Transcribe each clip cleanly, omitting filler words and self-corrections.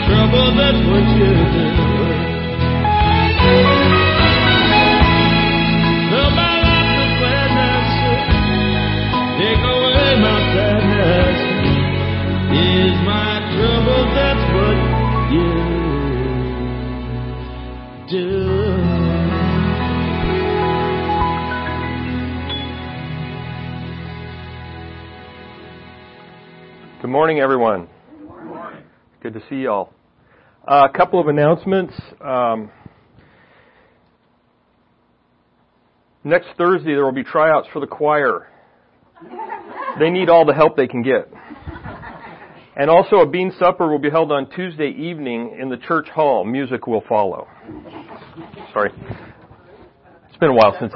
trouble, that's what you do. Fill my life with gladness, take away my sadness. Is my trouble, that's what you do. Good morning, everyone. Good morning. Good to see y'all. A couple of announcements. Next Thursday, there will be tryouts for the choir. They need all the help they can get. And also, a bean supper will be held on Tuesday evening in the church hall. Music will follow. Sorry. It's been a while since...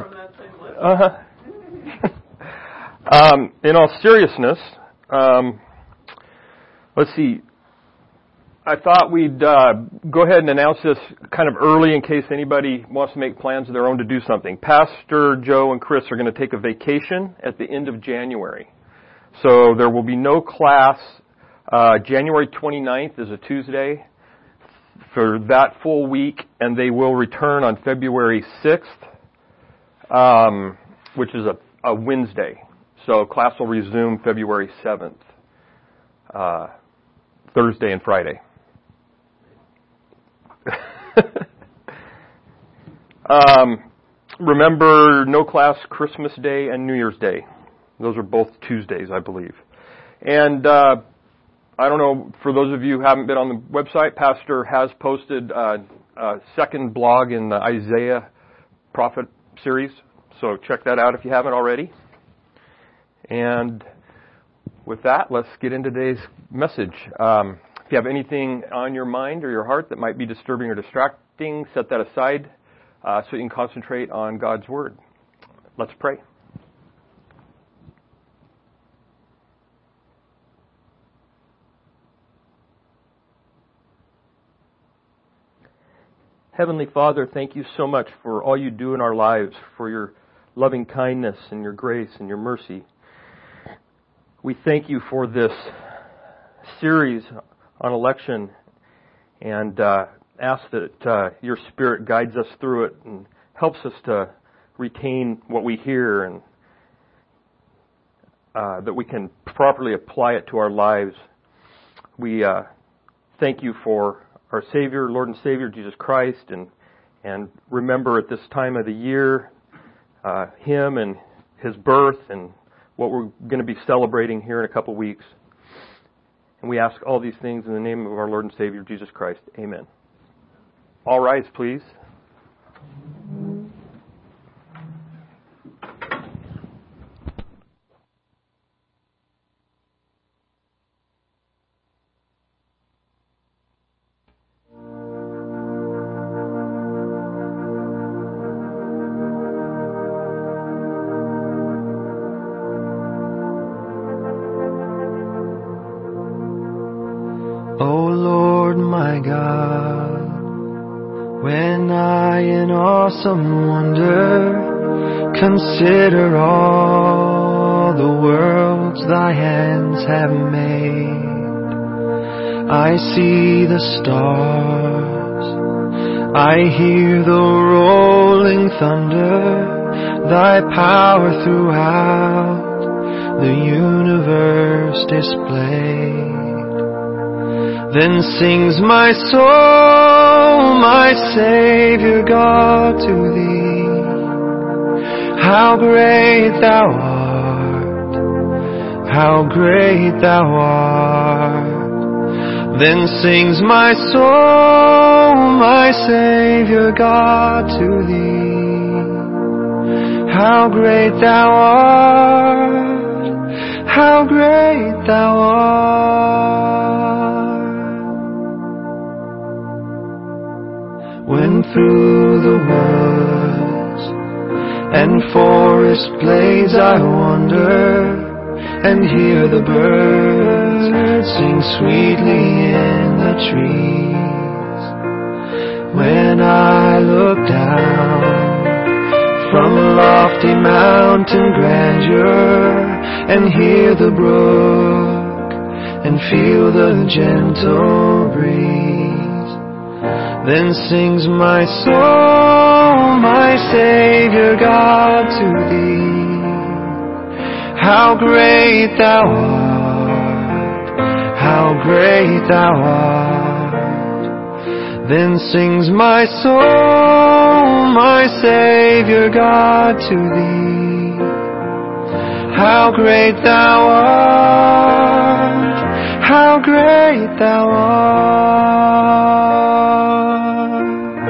in all seriousness... let's see. I thought we'd go ahead and announce this kind of early in case anybody wants to make plans of their own to do something. Pastor Joe and Chris are going to take a vacation at the end of January. So there will be no class. January 29th is a Tuesday for that full week, and they will return on February 6th, which is a Wednesday. So class will resume February 7th. Thursday and Friday. Remember, no class Christmas Day and New Year's Day. Those are both Tuesdays, I believe. And I don't know, for those of you who haven't been on the website, Pastor has posted a second blog in the Isaiah Prophet series. So check that out if you haven't already. And with that, let's get into today's message. If you have anything on your mind or your heart that might be disturbing or distracting, set that aside so you can concentrate on God's Word. Let's pray. Heavenly Father, thank you so much for all you do in our lives, for your loving kindness and your grace and your mercy. We thank you for this series on election and ask that your Spirit guides us through it and helps us to retain what we hear and that we can properly apply it to our lives. We thank you for our Savior, Lord and Savior, Jesus Christ, and remember at this time of the year Him and His birth and what we're going to be celebrating here in a couple weeks. And we ask all these things in the name of our Lord and Savior, Jesus Christ. Amen. All rise, please. Awesome wonder, consider all the worlds thy hands have made. I see the stars, I hear the rolling thunder, thy power throughout the universe displayed. Then sings my soul, my Savior God, to thee. How great thou art, how great thou art. Then sings my soul, my Savior God, to thee. How great thou art, how great thou art. When through the woods and forest glades I wander, and hear the birds sing sweetly in the trees. When I look down from lofty mountain grandeur and hear the brook and feel the gentle breeze. Then sings my soul, my Savior God, to thee. How great thou art, how great thou art. Then sings my soul, my Savior God, to thee. How great thou art, how great thou art.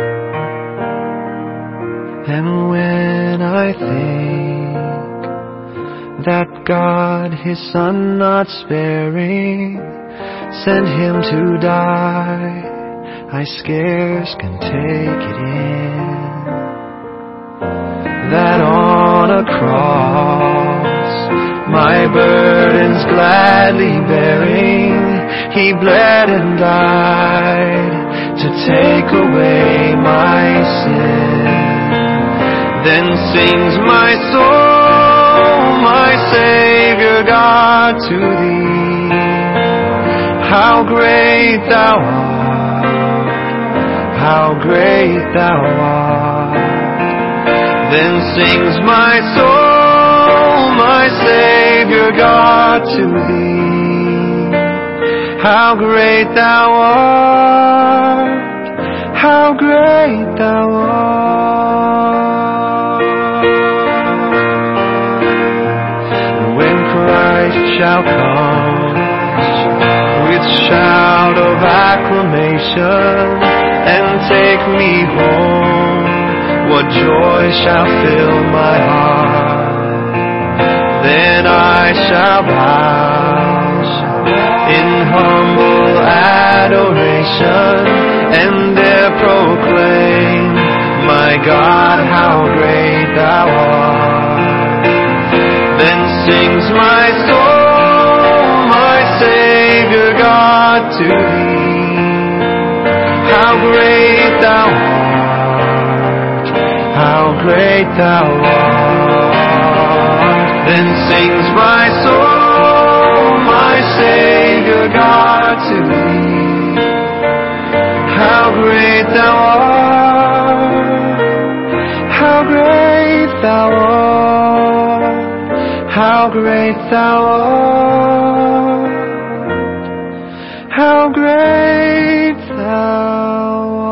And when I think that God His Son not sparing sent Him to die, I scarce can take it in, that on a cross, my burdens gladly bearing, He bled and died to take away my sin. Then sings my soul, my Savior God, to thee. How great thou art, how great thou art. Then sings my soul, my Savior God, to thee. How great thou art, how great thou art. When Christ shall come with shout of acclamation and take me home, what joy shall fill my heart. Then I shall bow in humble adoration and there proclaim, my God, how great thou art. Then sings my soul, my Savior God, to thee. How great thou art, how great thou art. Then sings my soul, my Savior God, to thee. How great thou art, how great thou art, how great thou art, how great thou art.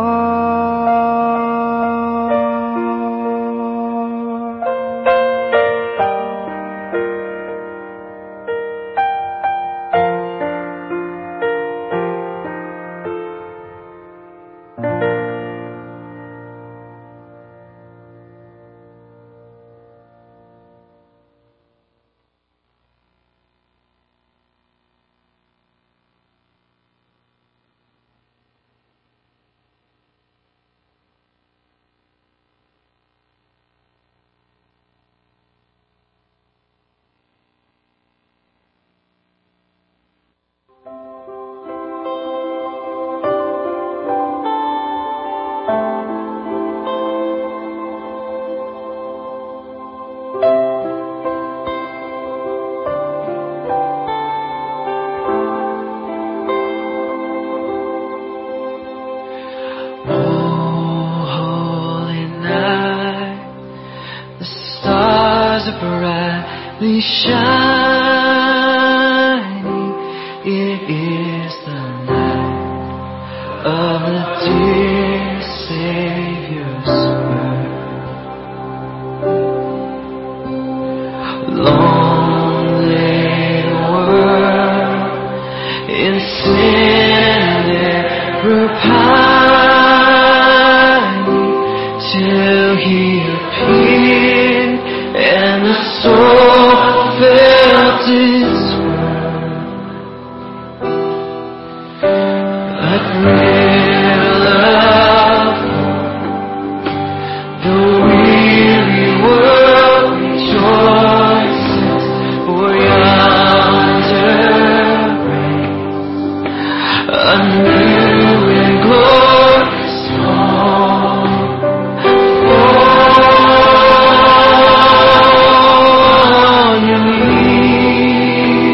Shining, it is the night of the dear Savior's birth. Long lay the world in sin and repining till He appeared and the soul felt His word. A thrill of the weary world rejoices, for yonder breaks a new and glorious song. On your knees.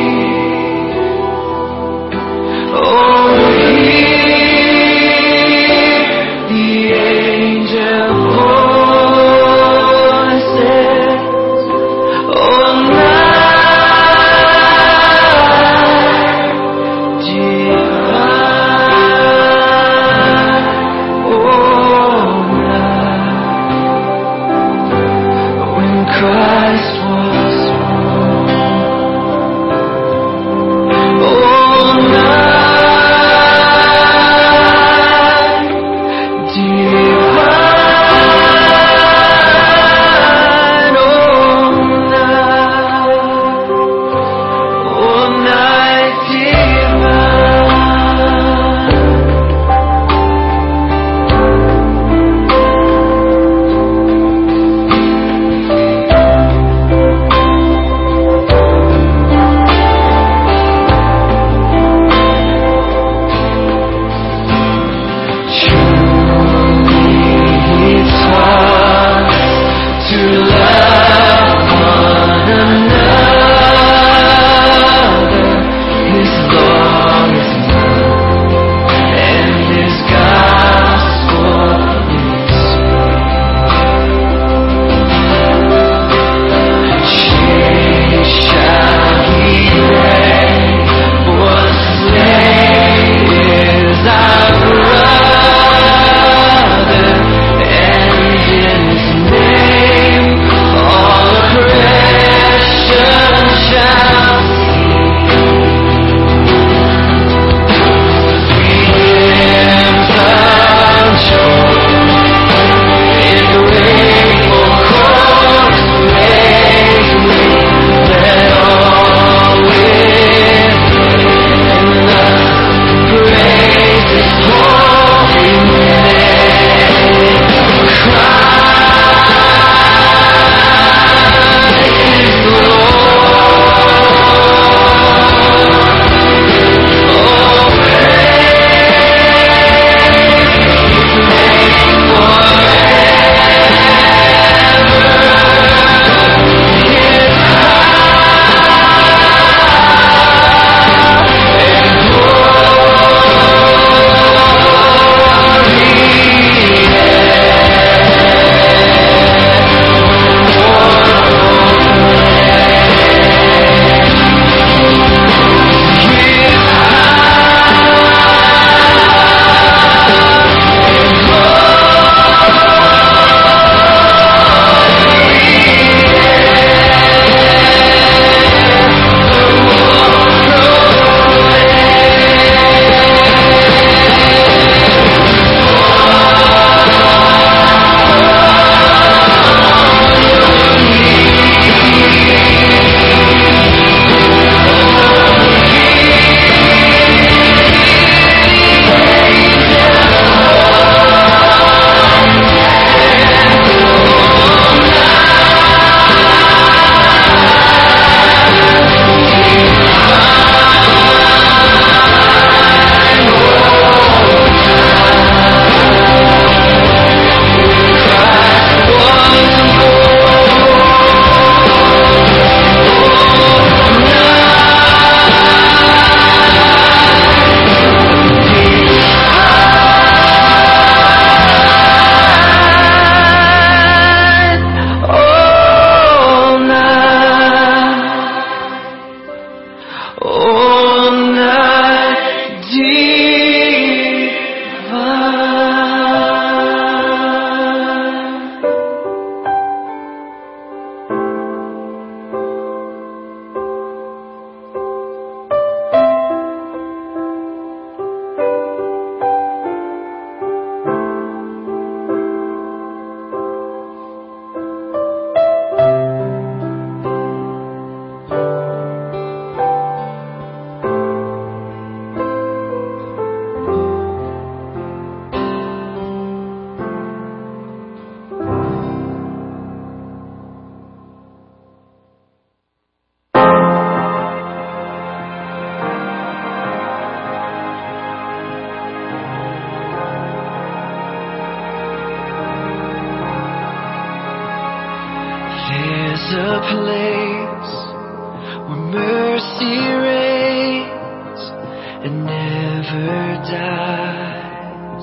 where mercy reigns and never dies.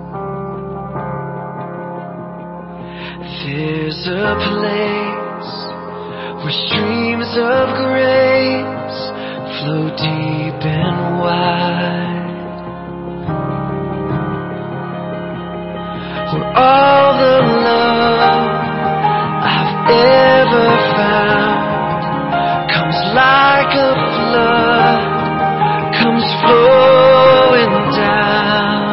There's a place where streams of grace flow deep and wide, where all the love I've ever found comes like a flood, comes flowing down.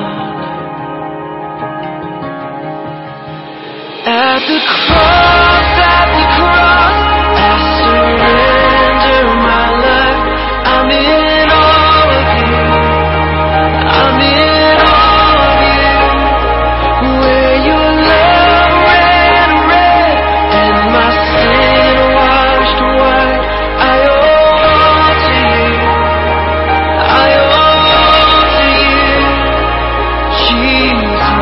At the cross, I surrender my life. I'm in all of you. I'm in all of you. Where your love ran red and my sin washed white. I owe all to you. I owe all to you, Jesus.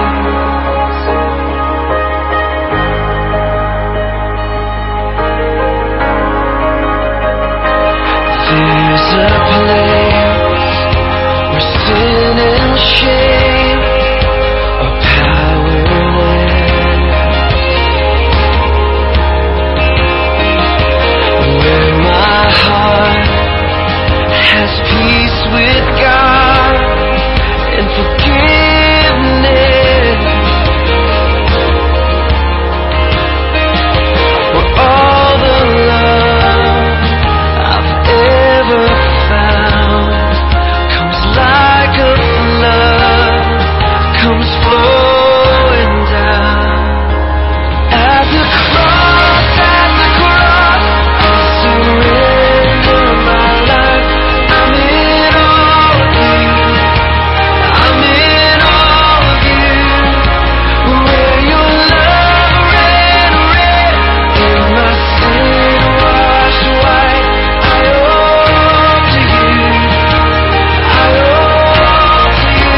There's a place where sin and shame are powerless, where my heart has peace with God and forgiveness, where all the love I've ever found comes like a flood, comes flowing down. At the cross, I surrender my life. I'm in all of you. I'm in all of you. Where your love ran red and my sin washed white. I owe to you. I owe to you.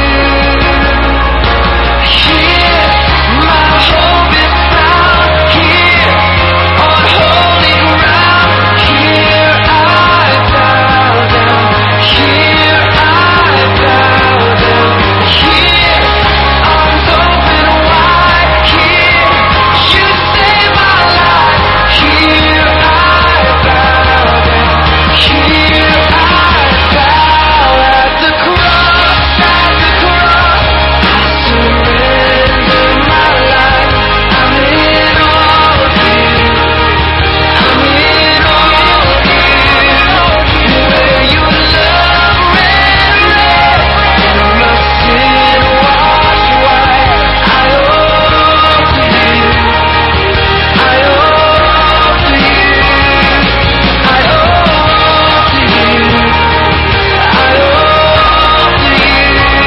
Here, my hope is found. Here, on holy ground. Here I bow down. Here I bow down. Here, arms open wide. Here, you save my life. Here I bow down. Here I bow at the cross, I surrender my life. I'm in all of you. I'm in all of you. Where your love ran red and my sin washed white. I owe to you. I owe to you. I owe to you. I owe to you,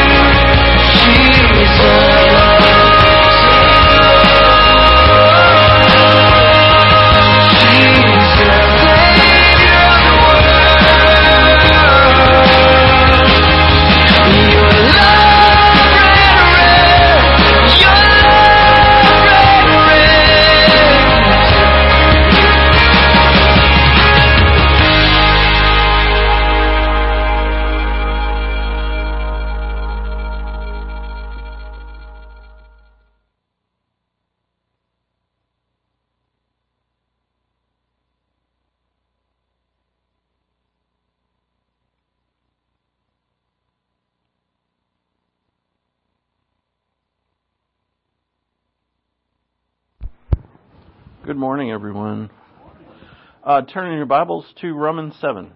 Good morning, everyone. Turning your Bibles to Romans 7.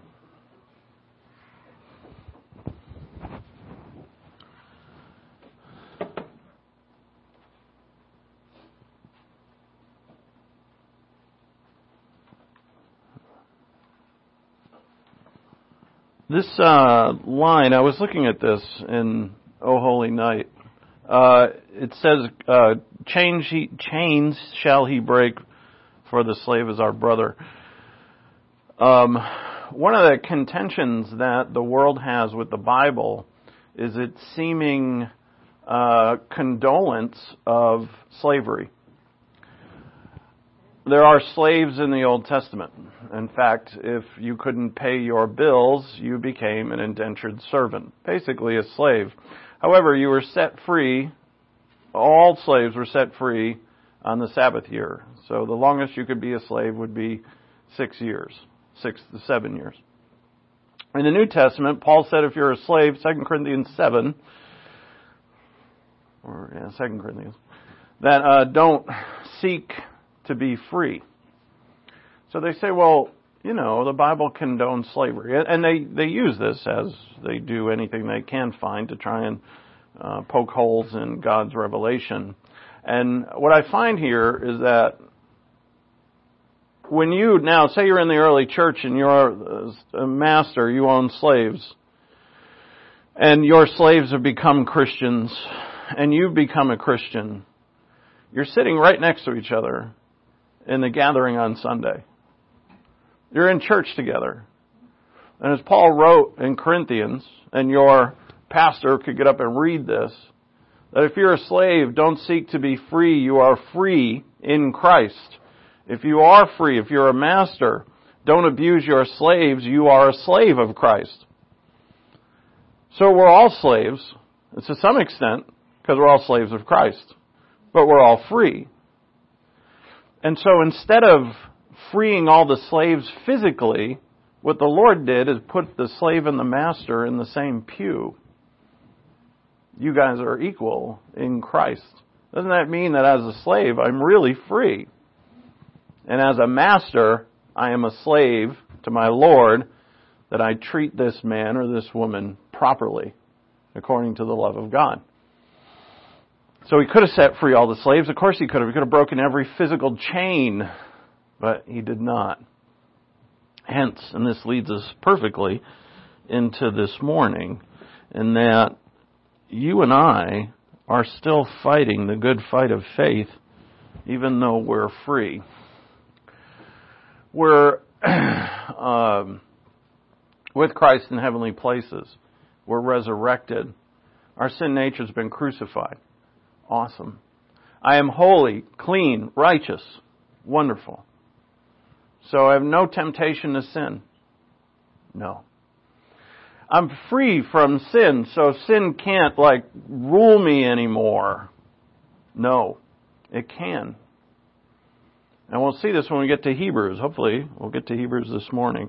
This line, I was looking at this in O Holy Night. It says, chains shall he break, for the slave is our brother. One of the contentions that the world has with the Bible is its seeming condolence of slavery. there are slaves in the Old Testament. In fact, if you couldn't pay your bills, you became an indentured servant, basically a slave. However, you were set free, all slaves were set free on the Sabbath year. So the longest you could be a slave would be 6 years, 6 to 7 years. In the New Testament, Paul said if you're a slave, 2 Corinthians 7, that don't seek to be free. So they say, well, the Bible condones slavery. And they use this as they do anything they can find to try and poke holes in God's revelation. And what I find here is that when you now, say you're in the early church and you're a master, you own slaves, and your slaves have become Christians, and you've become a Christian, you're sitting right next to each other in the gathering on Sunday. You're in church together. And as Paul wrote in Corinthians, and your pastor could get up and read this, that if you're a slave, don't seek to be free. You are free in Christ. If you are free, if you're a master, don't abuse your slaves. You are a slave of Christ. So we're all slaves, and to some extent, because we're all slaves of Christ. But we're all free. And so instead of freeing all the slaves physically, what the Lord did is put the slave and the master in the same pew. You guys are equal in Christ. Doesn't that mean that as a slave, I'm really free? And as a master, I am a slave to my Lord, that I treat this man or this woman properly, according to the love of God. So he could have set free all the slaves. Of course he could have. He could have broken every physical chain, but he did not. Hence, and this leads us perfectly into this morning, in that you and I are still fighting the good fight of faith, even though we're free. We're with Christ in heavenly places. We're resurrected. Our sin nature's been crucified. Awesome. I am holy, clean, righteous. Wonderful. So I have no temptation to sin. No. I'm free from sin, so sin can't rule me anymore. No. It can. And we'll see this when we get to Hebrews. Hopefully, we'll get to Hebrews this morning.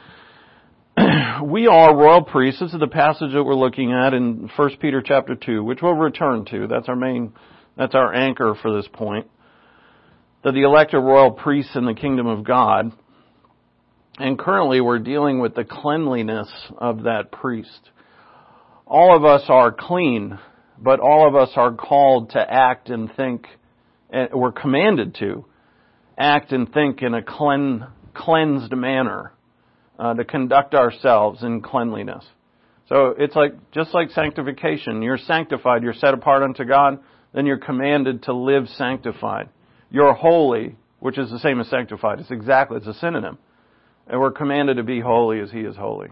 We are royal priests. This is the passage that we're looking at in 1 Peter chapter 2, which we'll return to. That's our anchor for this point. That the elect are royal priests in the kingdom of God. And currently we're dealing with the cleanliness of that priest. All of us are clean, but all of us are called to act and think, and we're commanded to act and think in a cleansed manner. To conduct ourselves in cleanliness. So it's just like sanctification. You're sanctified, you're set apart unto God, then you're commanded to live sanctified. You're holy, which is the same as sanctified. It's a synonym. And we're commanded to be holy as He is holy.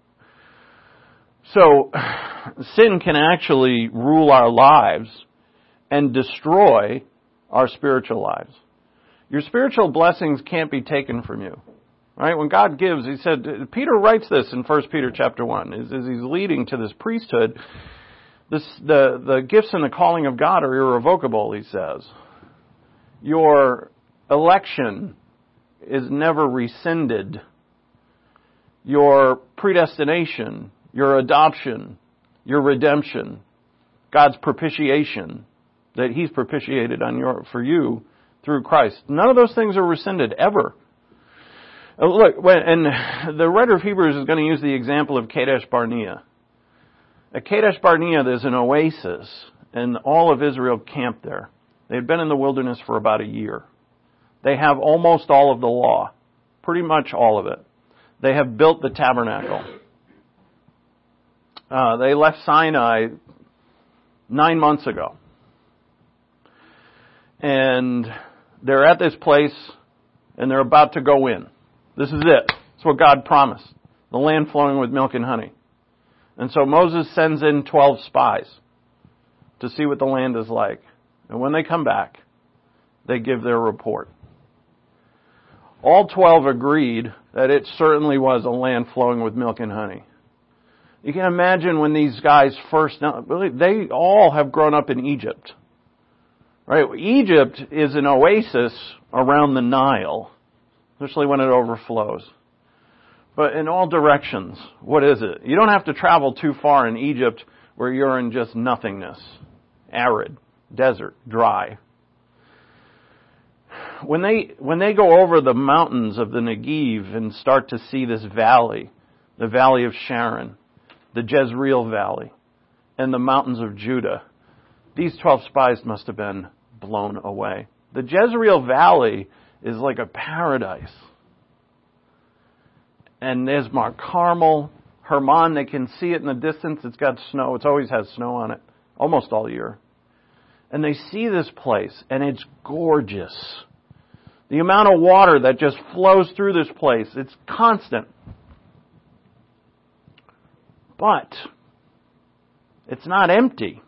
So, sin can actually rule our lives and destroy our spiritual lives. Your spiritual blessings can't be taken from you. Right? When God gives, He said, Peter writes this in 1 Peter chapter 1, as he's leading to this priesthood, the gifts and the calling of God are irrevocable, he says. Your election is never rescinded. Your predestination, your adoption, your redemption, God's propitiation, that He's propitiated for you through Christ. None of those things are rescinded, ever. Look, and the writer of Hebrews is going to use the example of Kadesh Barnea. At Kadesh Barnea, there's an oasis, and all of Israel camped there. They had been in the wilderness for about a year. They have almost all of the law, pretty much all of it. They have built the tabernacle. They left Sinai 9 months ago. And they're at this place, and they're about to go in. This is it. It's what God promised. The land flowing with milk and honey. And so Moses sends in 12 spies to see what the land is like. And when they come back, they give their report. all 12 agreed that it certainly was a land flowing with milk and honey. You can imagine when these guys first, they all have grown up in Egypt. Right? Egypt is an oasis around the Nile, especially when it overflows. But in all directions, what is it? You don't have to travel too far in Egypt where you're in just nothingness. Arid, desert, dry. When they go over the mountains of the Negev and start to see this valley, the valley of Sharon, the Jezreel Valley, and the mountains of Judah, these 12 spies must have been blown away. The Jezreel Valley is like a paradise. And there's Mount Carmel, Hermon, they can see it in the distance. It's got snow. It always has snow on it, almost all year. And they see this place, and it's gorgeous. The amount of water that just flows through this place, it's constant. But it's not empty.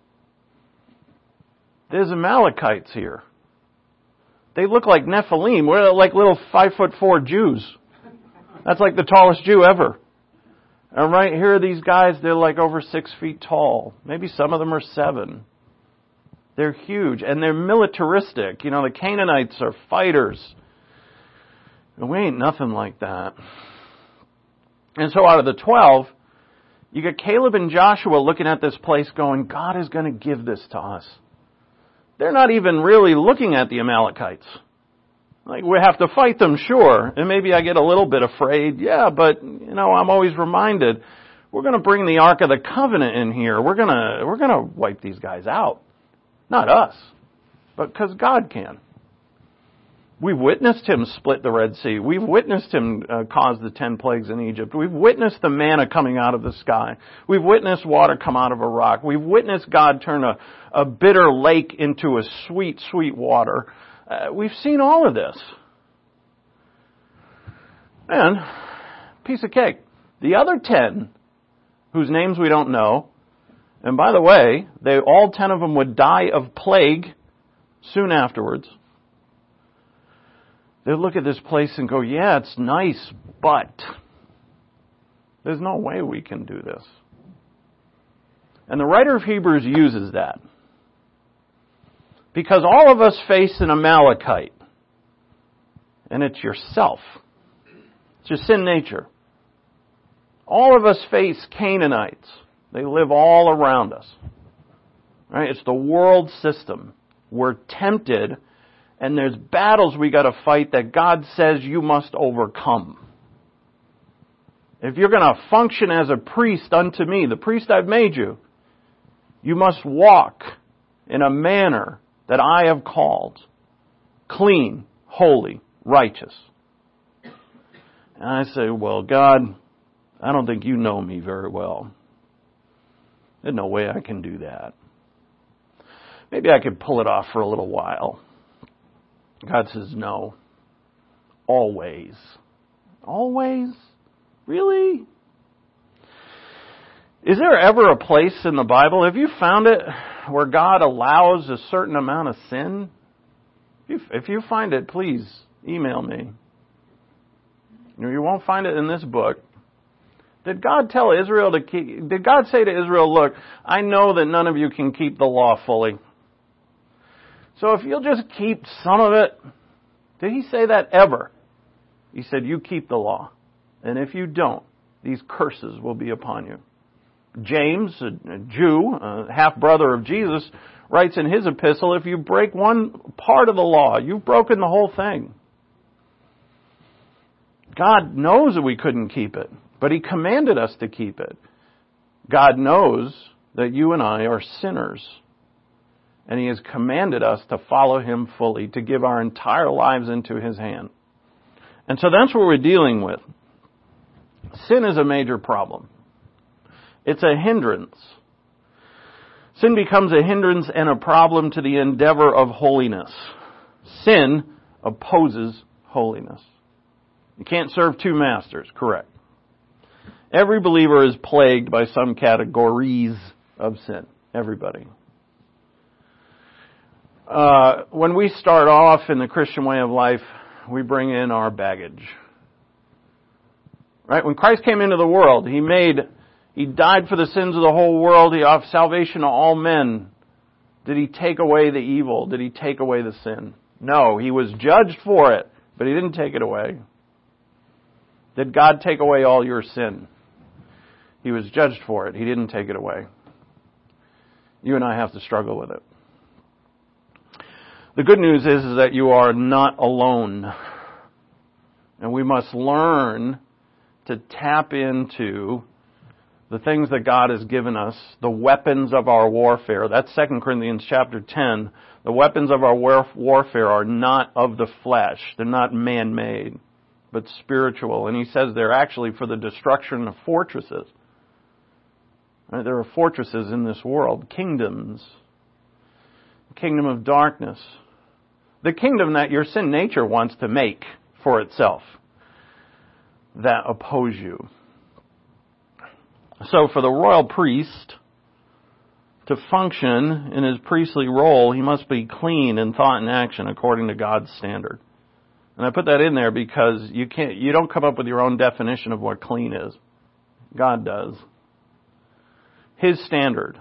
There's Amalekites here. They look like Nephilim. We're like little 5'4" Jews. That's like the tallest Jew ever. And right here, these guys, they're like over 6 feet tall. Maybe some of them are 7. They're huge. And they're militaristic. You know, the Canaanites are fighters. And we ain't nothing like that. And so out of the 12, you got Caleb and Joshua looking at this place going, God is going to give this to us. They're not even really looking at the Amalekites. Like, we have to fight them, sure. And maybe I get a little bit afraid. Yeah, but, you know, I'm always reminded, we're going to bring the Ark of the Covenant in here. We're going to wipe these guys out. Not us, but because God can. We've witnessed Him split the Red Sea. We've witnessed Him cause the 10 plagues in Egypt. We've witnessed the manna coming out of the sky. We've witnessed water come out of a rock. We've witnessed God turn a bitter lake into a sweet, sweet water. We've seen all of this. And, piece of cake. The other 10, whose names we don't know, and by the way, all 10 of them would die of plague soon afterwards. They look at this place and go, yeah, it's nice, but there's no way we can do this. And the writer of Hebrews uses that. Because all of us face an Amalekite. And it's yourself. It's your sin nature. All of us face Canaanites. They live all around us. Right? It's the world system. We're tempted, and there's battles we got to fight that God says you must overcome. If you're going to function as a priest unto me, the priest I've made you, you must walk in a manner that I have called, clean, holy, righteous. And I say, well, God, I don't think you know me very well. There's no way I can do that. Maybe I could pull it off for a little while. God says, no. Always. Always? Really? Is there ever a place in the Bible, have you found it, where God allows a certain amount of sin? If you find it, please email me. You won't find it in this book. Did God tell Israel to keep, did God say to Israel, look, I know that none of you can keep the law fully. So if you'll just keep some of it, did He say that ever? He said, you keep the law. And if you don't, these curses will be upon you. James, a Jew, a half-brother of Jesus, writes in his epistle, if you break one part of the law, you've broken the whole thing. God knows that we couldn't keep it, but He commanded us to keep it. God knows that you and I are sinners, and He has commanded us to follow Him fully, to give our entire lives into His hand. And so that's what we're dealing with. Sin is a major problem. It's a hindrance. Sin becomes a hindrance and a problem to the endeavor of holiness. Sin opposes holiness. You can't serve two masters, correct? Every believer is plagued by some categories of sin. Everybody. When we start off in the Christian way of life, we bring in our baggage. Right? When Christ came into the world, He died for the sins of the whole world. He offered salvation to all men. Did He take away the evil? Did He take away the sin? No, He was judged for it, but He didn't take it away. Did God take away all your sin? He was judged for it. He didn't take it away. You and I have to struggle with it. The good news is that you are not alone. And we must learn to tap into the things that God has given us, the weapons of our warfare. That's 2 Corinthians chapter 10. The weapons of our warfare are not of the flesh. They're not man-made, but spiritual. And he says they're actually for the destruction of fortresses. Right? There are fortresses in this world, kingdoms, the kingdom of darkness, the kingdom that your sin nature wants to make for itself, that oppose you. So for the royal priest to function in his priestly role, he must be clean in thought and action according to God's standard. And I put that in there because you don't come up with your own definition of what clean is. God does. His standard.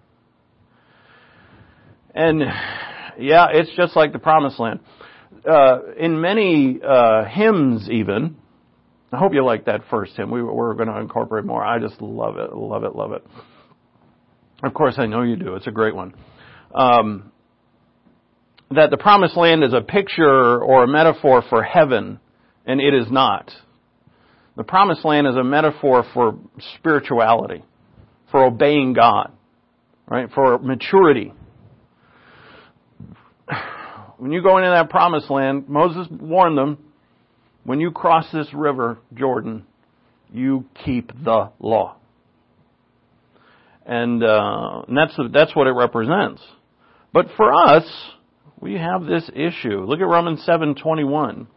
And yeah, it's just like the Promised Land. In many hymns even, I hope you like that first hymn. We're going to incorporate more. I just love it, love it, love it. Of course, I know you do. It's a great one. That the Promised Land is a picture or a metaphor for heaven, and it is not. The Promised Land is a metaphor for spirituality, for obeying God, right? For maturity. When you go into that Promised Land, Moses warned them, when you cross this river, Jordan, you keep the law. And that's what it represents. But for us, we have this issue. Look at Romans 7:21.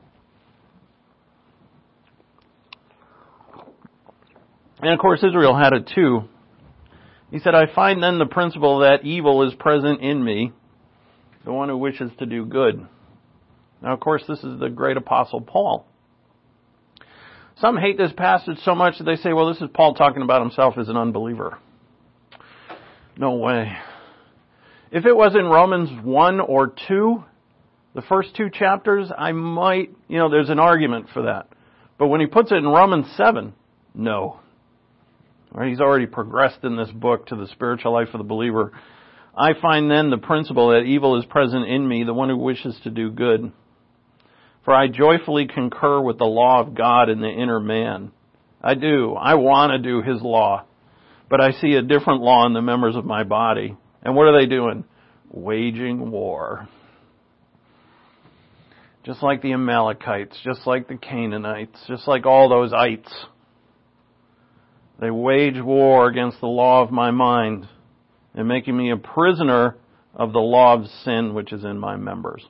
And of course, Israel had it too. He said, I find then the principle that evil is present in me, the one who wishes to do good. Now, of course, this is the great apostle Paul. Some hate this passage so much that they say, well, this is Paul talking about himself as an unbeliever. No way. If it was in Romans 1 or 2, the first 2 chapters, I might, there's an argument for that. But when he puts it in Romans 7, no. Right, he's already progressed in this book to the spiritual life of the believer. I find then the principle that evil is present in me, the one who wishes to do good. For I joyfully concur with the law of God in the inner man. I do. I want to do His law. But I see a different law in the members of my body. And what are they doing? Waging war. Just like the Amalekites, just like the Canaanites, just like all those ites. They wage war against the law of my mind and making me a prisoner of the law of sin which is in my members.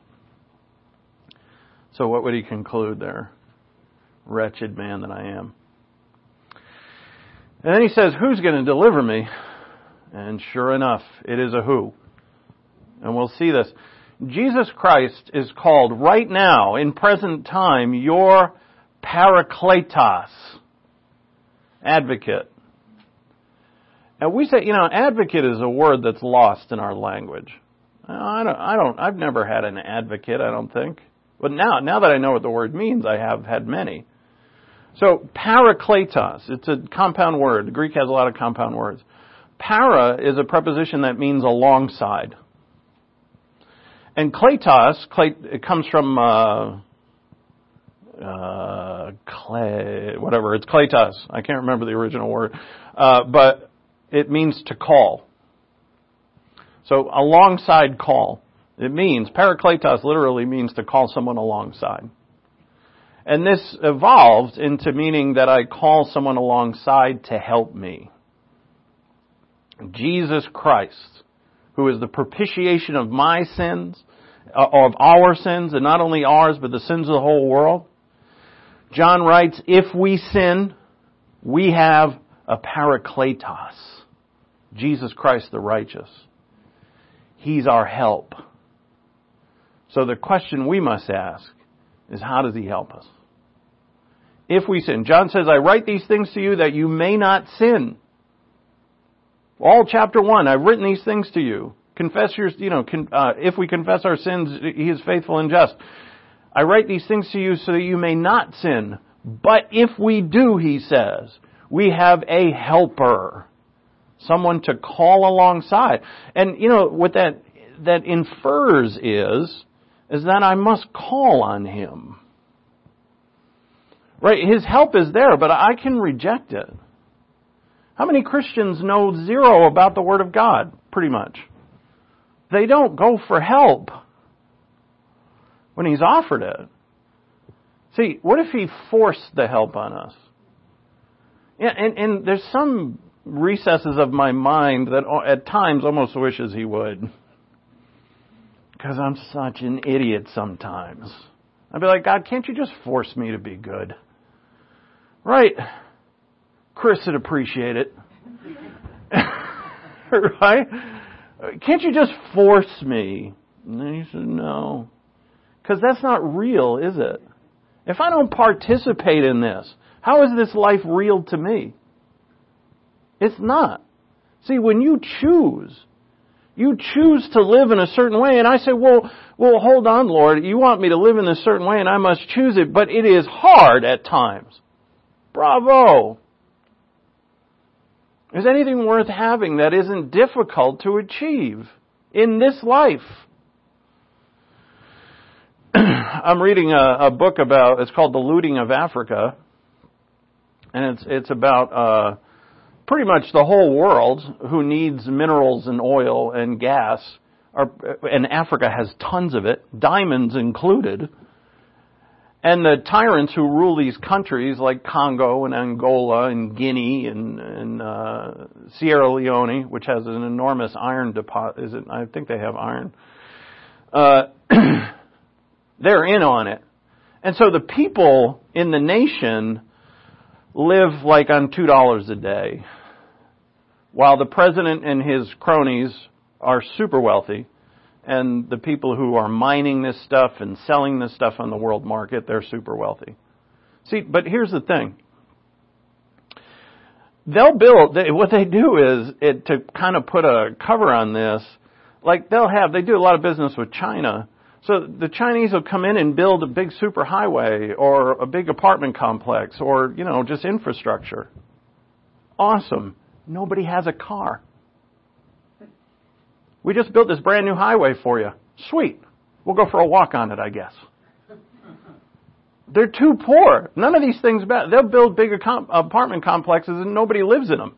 So what would he conclude there? Wretched man that I am. And then he says, who's going to deliver me? And sure enough, it is a who. And we'll see this. Jesus Christ is called right now, in present time, your Parakletos, advocate. And we say, advocate is a word that's lost in our language. I've never had an advocate, I don't think. But now that I know what the word means, I have had many. So, Parakletos, it's a compound word. The Greek has a lot of compound words. Para is a preposition that means alongside. And kletos, it comes from, it's kletos. I can't remember the original word. But it means to call. So, alongside call. It means, parakletos literally means to call someone alongside. And this evolved into meaning that I call someone alongside to help me. Jesus Christ, who is the propitiation of my sins, of our sins, and not only ours, but the sins of the whole world. John writes, if we sin, we have a parakletos. Jesus Christ the righteous. He's our help. So the question we must ask is how does He help us? If we sin. John says, I write these things to you that you may not sin. All chapter 1, I've written these things to you. Confess your, if we confess our sins, He is faithful and just. I write these things to you so that you may not sin. But if we do, He says, we have a helper. Someone to call alongside. And, what that infers is that I must call on Him. Right? His help is there, but I can reject it. How many Christians know zero about the Word of God? Pretty much. They don't go for help when He's offered it. See, what if He forced the help on us? Yeah, and there's some recesses of my mind that at times almost wishes He would. Because I'm such an idiot sometimes. I'd be like, God, can't you just force me to be good? Right? Chris would appreciate it. Right? Can't you just force me? And then He said, no. Because that's not real, is it? If I don't participate in this, how is this life real to me? It's not. See, when you choose to live in a certain way, and I say, well, hold on, Lord, you want me to live in a certain way and I must choose it, but it is hard at times. Bravo! Is anything worth having that isn't difficult to achieve in this life? I'm reading a book it's called The Looting of Africa, and it's about pretty much the whole world who needs minerals and oil and gas, and Africa has tons of it, diamonds included. And the tyrants who rule these countries like Congo and Angola and Guinea and Sierra Leone, which has an enormous iron deposit, I think they have iron, they're in on it. And so the people in the nation live like on $2 a day, while the president and his cronies are super wealthy, and the people who are mining this stuff and selling this stuff on the world market, they're super wealthy. See, but here's the thing. What they do is, to kind of put a cover on this, like they do a lot of business with China. So the Chinese will come in and build a big superhighway or a big apartment complex or, just infrastructure. Awesome. Nobody has a car. We just built this brand new highway for you. Sweet. We'll go for a walk on it, I guess. They're too poor. None of these things bad. They'll build big apartment complexes and nobody lives in them.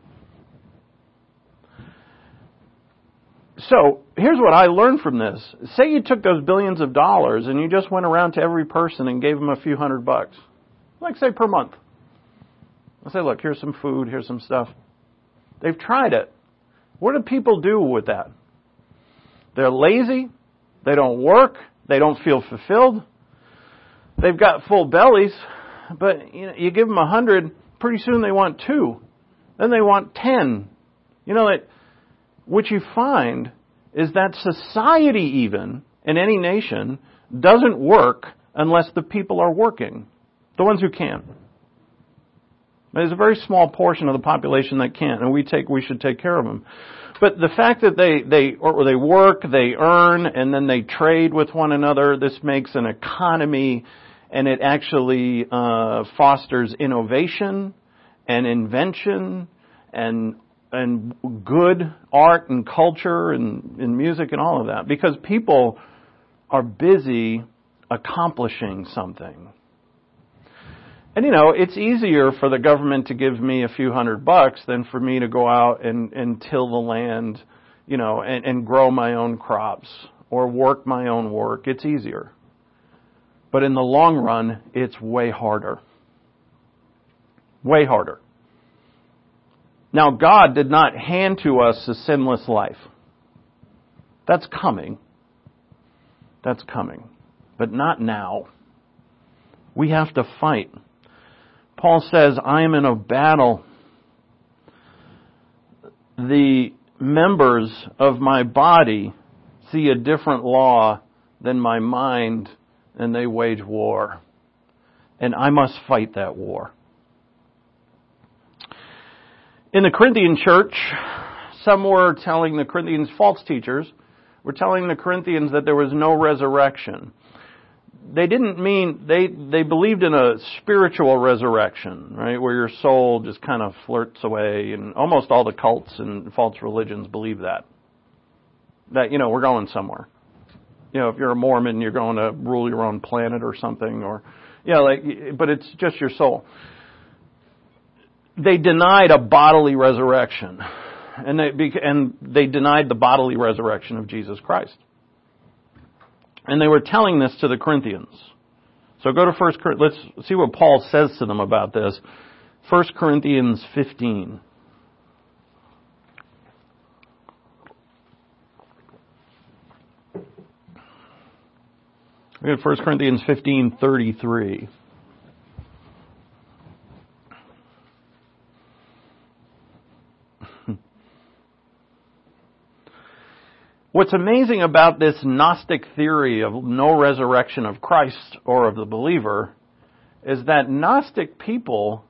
So, here's what I learned from this. Say you took those billions of dollars and you just went around to every person and gave them a few $100. Like, say, per month. I say, look, here's some food, here's some stuff. They've tried it. What do people do with that? They're lazy. They don't work. They don't feel fulfilled. They've got full bellies, but you give them 100, pretty soon they want 2. Then they want 10. What you find is that society even, in any nation, doesn't work unless the people are working. The ones who can. There's a very small portion of the population that can't, and we should take care of them. But the fact that they work, they earn, and then they trade with one another, this makes an economy, and it actually fosters innovation and invention and good art and culture and music and all of that. Because people are busy accomplishing something. And it's easier for the government to give me a few $100 than for me to go out and till the land, and grow my own crops or work my own work. It's easier. But in the long run, it's way harder. Way harder. Now, God did not hand to us a sinless life. That's coming. That's coming. But not now. We have to fight. Paul says, I am in a battle. The members of my body see a different law than my mind and they wage war. And I must fight that war. In the Corinthian church, some were telling the Corinthians, false teachers, were telling the Corinthians that there was no resurrection. They didn't mean, they believed in a spiritual resurrection, right, where your soul just kind of flirts away, and almost all the cults and false religions believe that. That, we're going somewhere. If you're a Mormon, you're going to rule your own planet or something, or, but it's just your soul. They denied a bodily resurrection, and they denied the bodily resurrection of Jesus Christ. And they were telling this to the Corinthians. So go to 1 Corinthians, let's see what Paul says to them about this. 1 Corinthians 15. Look at 1 Corinthians 15:33. What's amazing about this Gnostic theory of no resurrection of Christ or of the believer is that Gnostic people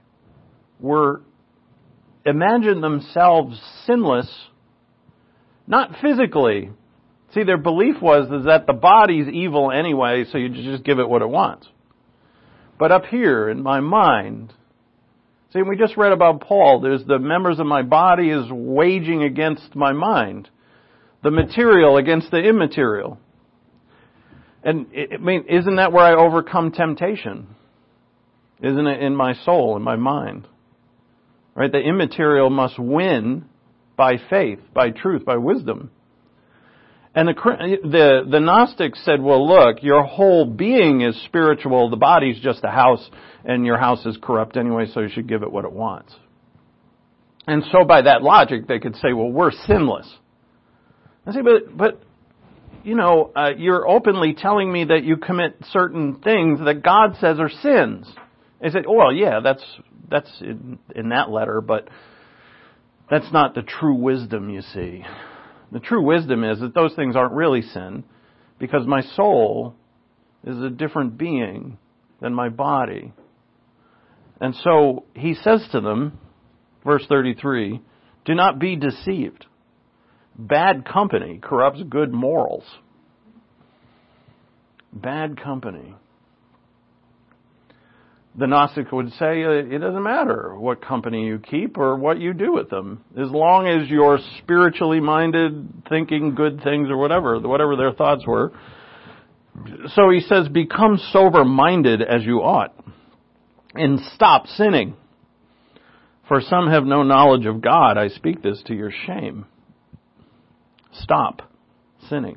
imagined themselves sinless, not physically. See, their belief was that the body's evil anyway, so you just give it what it wants. But up here in my mind, see, we just read about Paul, there's the members of my body is waging against my mind. The material against the immaterial. And, isn't that where I overcome temptation? Isn't it in my soul, in my mind? Right? The immaterial must win by faith, by truth, by wisdom. And the Gnostics said, well, look, your whole being is spiritual, the body's just a house, and your house is corrupt anyway, so you should give it what it wants. And so by that logic, they could say, well, we're sinless. I say, but you're openly telling me that you commit certain things that God says are sins. They say, oh, well, yeah, that's in that letter, but that's not the true wisdom, you see. The true wisdom is that those things aren't really sin, because my soul is a different being than my body. And so he says to them, verse 33, do not be deceived. Bad company corrupts good morals. Bad company. The Gnostic would say it doesn't matter what company you keep or what you do with them, as long as you're spiritually minded, thinking good things or whatever their thoughts were. So he says, become sober-minded as you ought, and stop sinning. For some have no knowledge of God. I speak this to your shame. Stop sinning.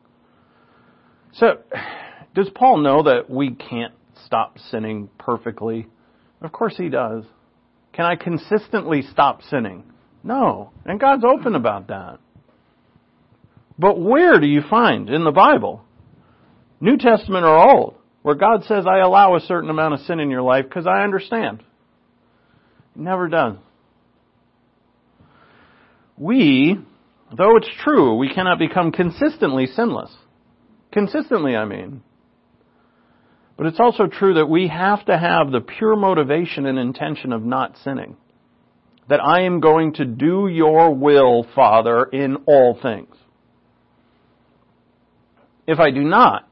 So, does Paul know that we can't stop sinning perfectly? Of course he does. Can I consistently stop sinning? No. And God's open about that. But where do you find in the Bible, New Testament or Old, where God says, I allow a certain amount of sin in your life because I understand? He never does. Though it's true, we cannot become consistently sinless. Consistently, I mean. But it's also true that we have to have the pure motivation and intention of not sinning. That I am going to do your will, Father, in all things. If I do not,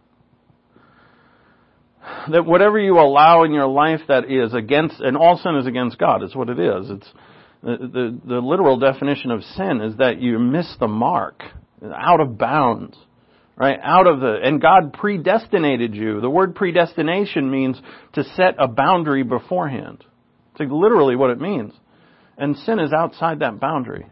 that whatever you allow in your life that is against, and all sin is against God, is what it is. It's the literal definition of sin is that you miss the mark, out of bounds, right? And God predestinated you. The word predestination means to set a boundary beforehand. It's like literally what it means. And sin is outside that boundary.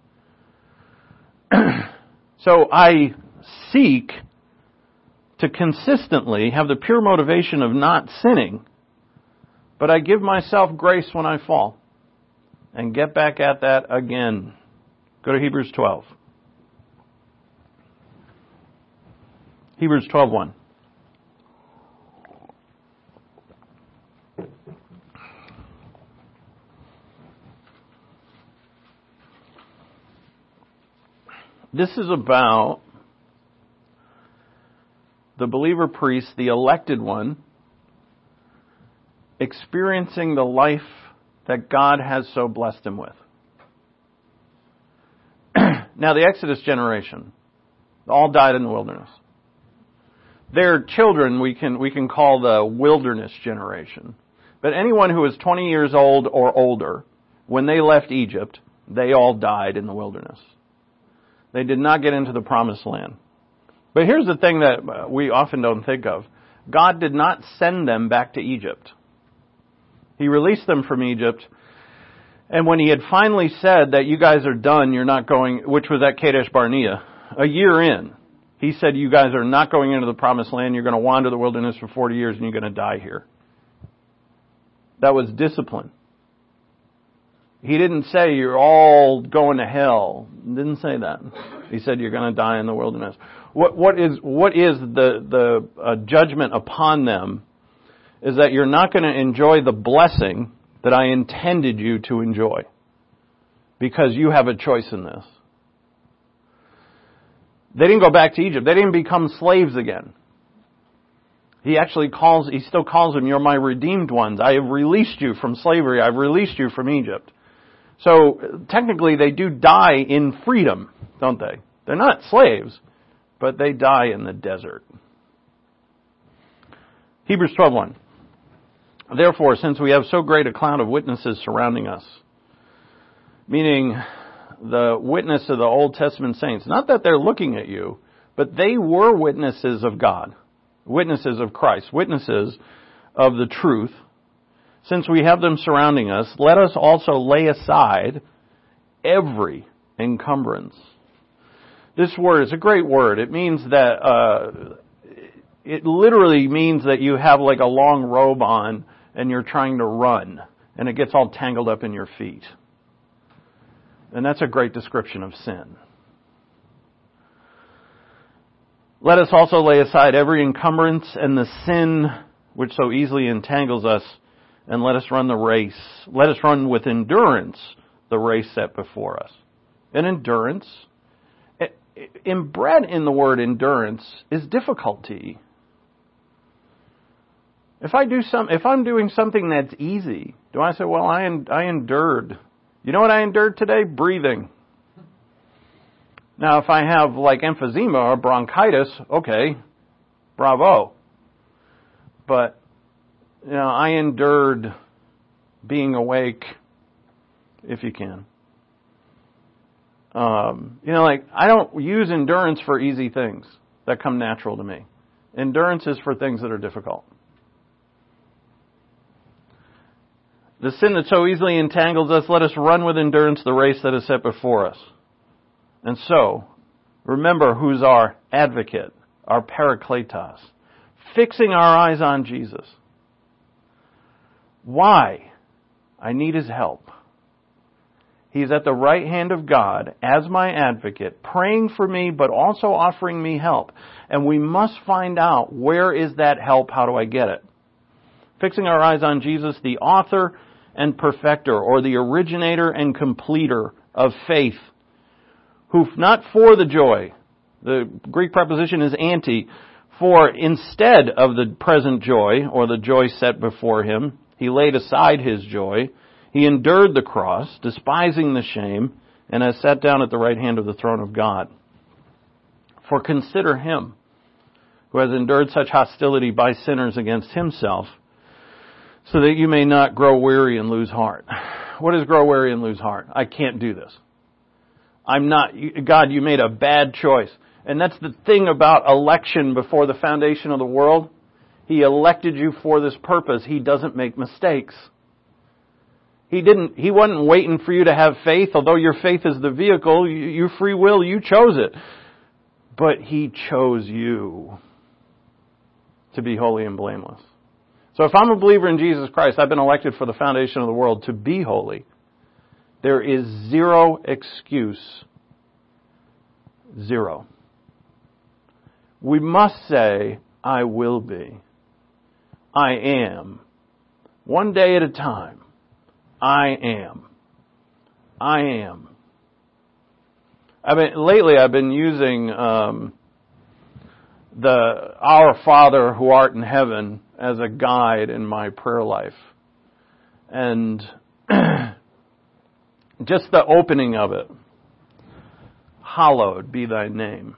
So I seek to consistently have the pure motivation of not sinning, but I give myself grace when I fall. And get back at that again. Go to Hebrews 12. Hebrews 12:1. This is about the believer priest, the elected one, experiencing the life that God has so blessed him with. Now, the Exodus generation all died in the wilderness. Their children we can call the wilderness generation. But anyone who was 20 years old or older, when they left Egypt, they all died in the wilderness. They did not get into the promised land. But here's the thing that we often don't think of. God did not send them back to Egypt. He released them from Egypt. And when he had finally said that you guys are done, you're not going, which was at Kadesh Barnea, a year in, he said you guys are not going into the promised land, you're going to wander the wilderness for 40 years and you're going to die here. That was discipline. He didn't say you're all going to hell. He didn't say that. He said you're going to die in the wilderness. What is the judgment upon them is that you're not going to enjoy the blessing that I intended you to enjoy, because you have a choice in this. They didn't go back to Egypt. They didn't become slaves again. He still calls them, you're my redeemed ones. I have released you from slavery. I've released you from Egypt. So technically they do die in freedom, don't they? They're not slaves, but they die in the desert. Hebrews 12:1. Therefore, since we have so great a cloud of witnesses surrounding us, meaning the witness of the Old Testament saints, not that they're looking at you, but they were witnesses of God, witnesses of Christ, witnesses of the truth. Since we have them surrounding us, let us also lay aside every encumbrance. This word is a great word. It means that, it literally means that you have like a long robe on and you're trying to run and it gets all tangled up in your feet. And that's a great description of sin. Let us also lay aside every encumbrance and the sin which so easily entangles us, and let us run the race. Let us run with endurance the race set before us. And endurance, inbred in the word endurance, is difficulty. If I'm doing something that's easy, do I say, well, I endured. You know what I endured today? Breathing. Now, if I have like emphysema or bronchitis, okay, bravo. But, I endured being awake, if you can. I don't use endurance for easy things that come natural to me. Endurance is for things that are difficult. The sin that so easily entangles us, let us run with endurance the race that is set before us. And so, remember who's our advocate, our parakletos, fixing our eyes on Jesus. Why? I need His help. He's at the right hand of God as my advocate, praying for me, but also offering me help. And we must find out, where is that help? How do I get it? Fixing our eyes on Jesus, the author and perfecter, or the originator and completer of faith, who not for the joy, the Greek preposition is anti, for instead of the present joy, or the joy set before Him, He laid aside His joy. He endured the cross, despising the shame, and has sat down at the right hand of the throne of God. For consider Him, who has endured such hostility by sinners against Himself, so that you may not grow weary and lose heart. What is grow weary and lose heart? I can't do this. God, you made a bad choice. And that's the thing about election before the foundation of the world. He elected you for this purpose. He doesn't make mistakes. He wasn't waiting for you to have faith, although your faith is the vehicle, your free will, you chose it. But He chose you to be holy and blameless. So if I'm a believer in Jesus Christ, I've been elected for the foundation of the world to be holy. There is zero excuse. Zero. We must say, I will be. I am. One day at a time. I am. I am. Lately I've been using the Our Father who art in heaven as a guide in my prayer life. And just the opening of it. Hallowed be thy name.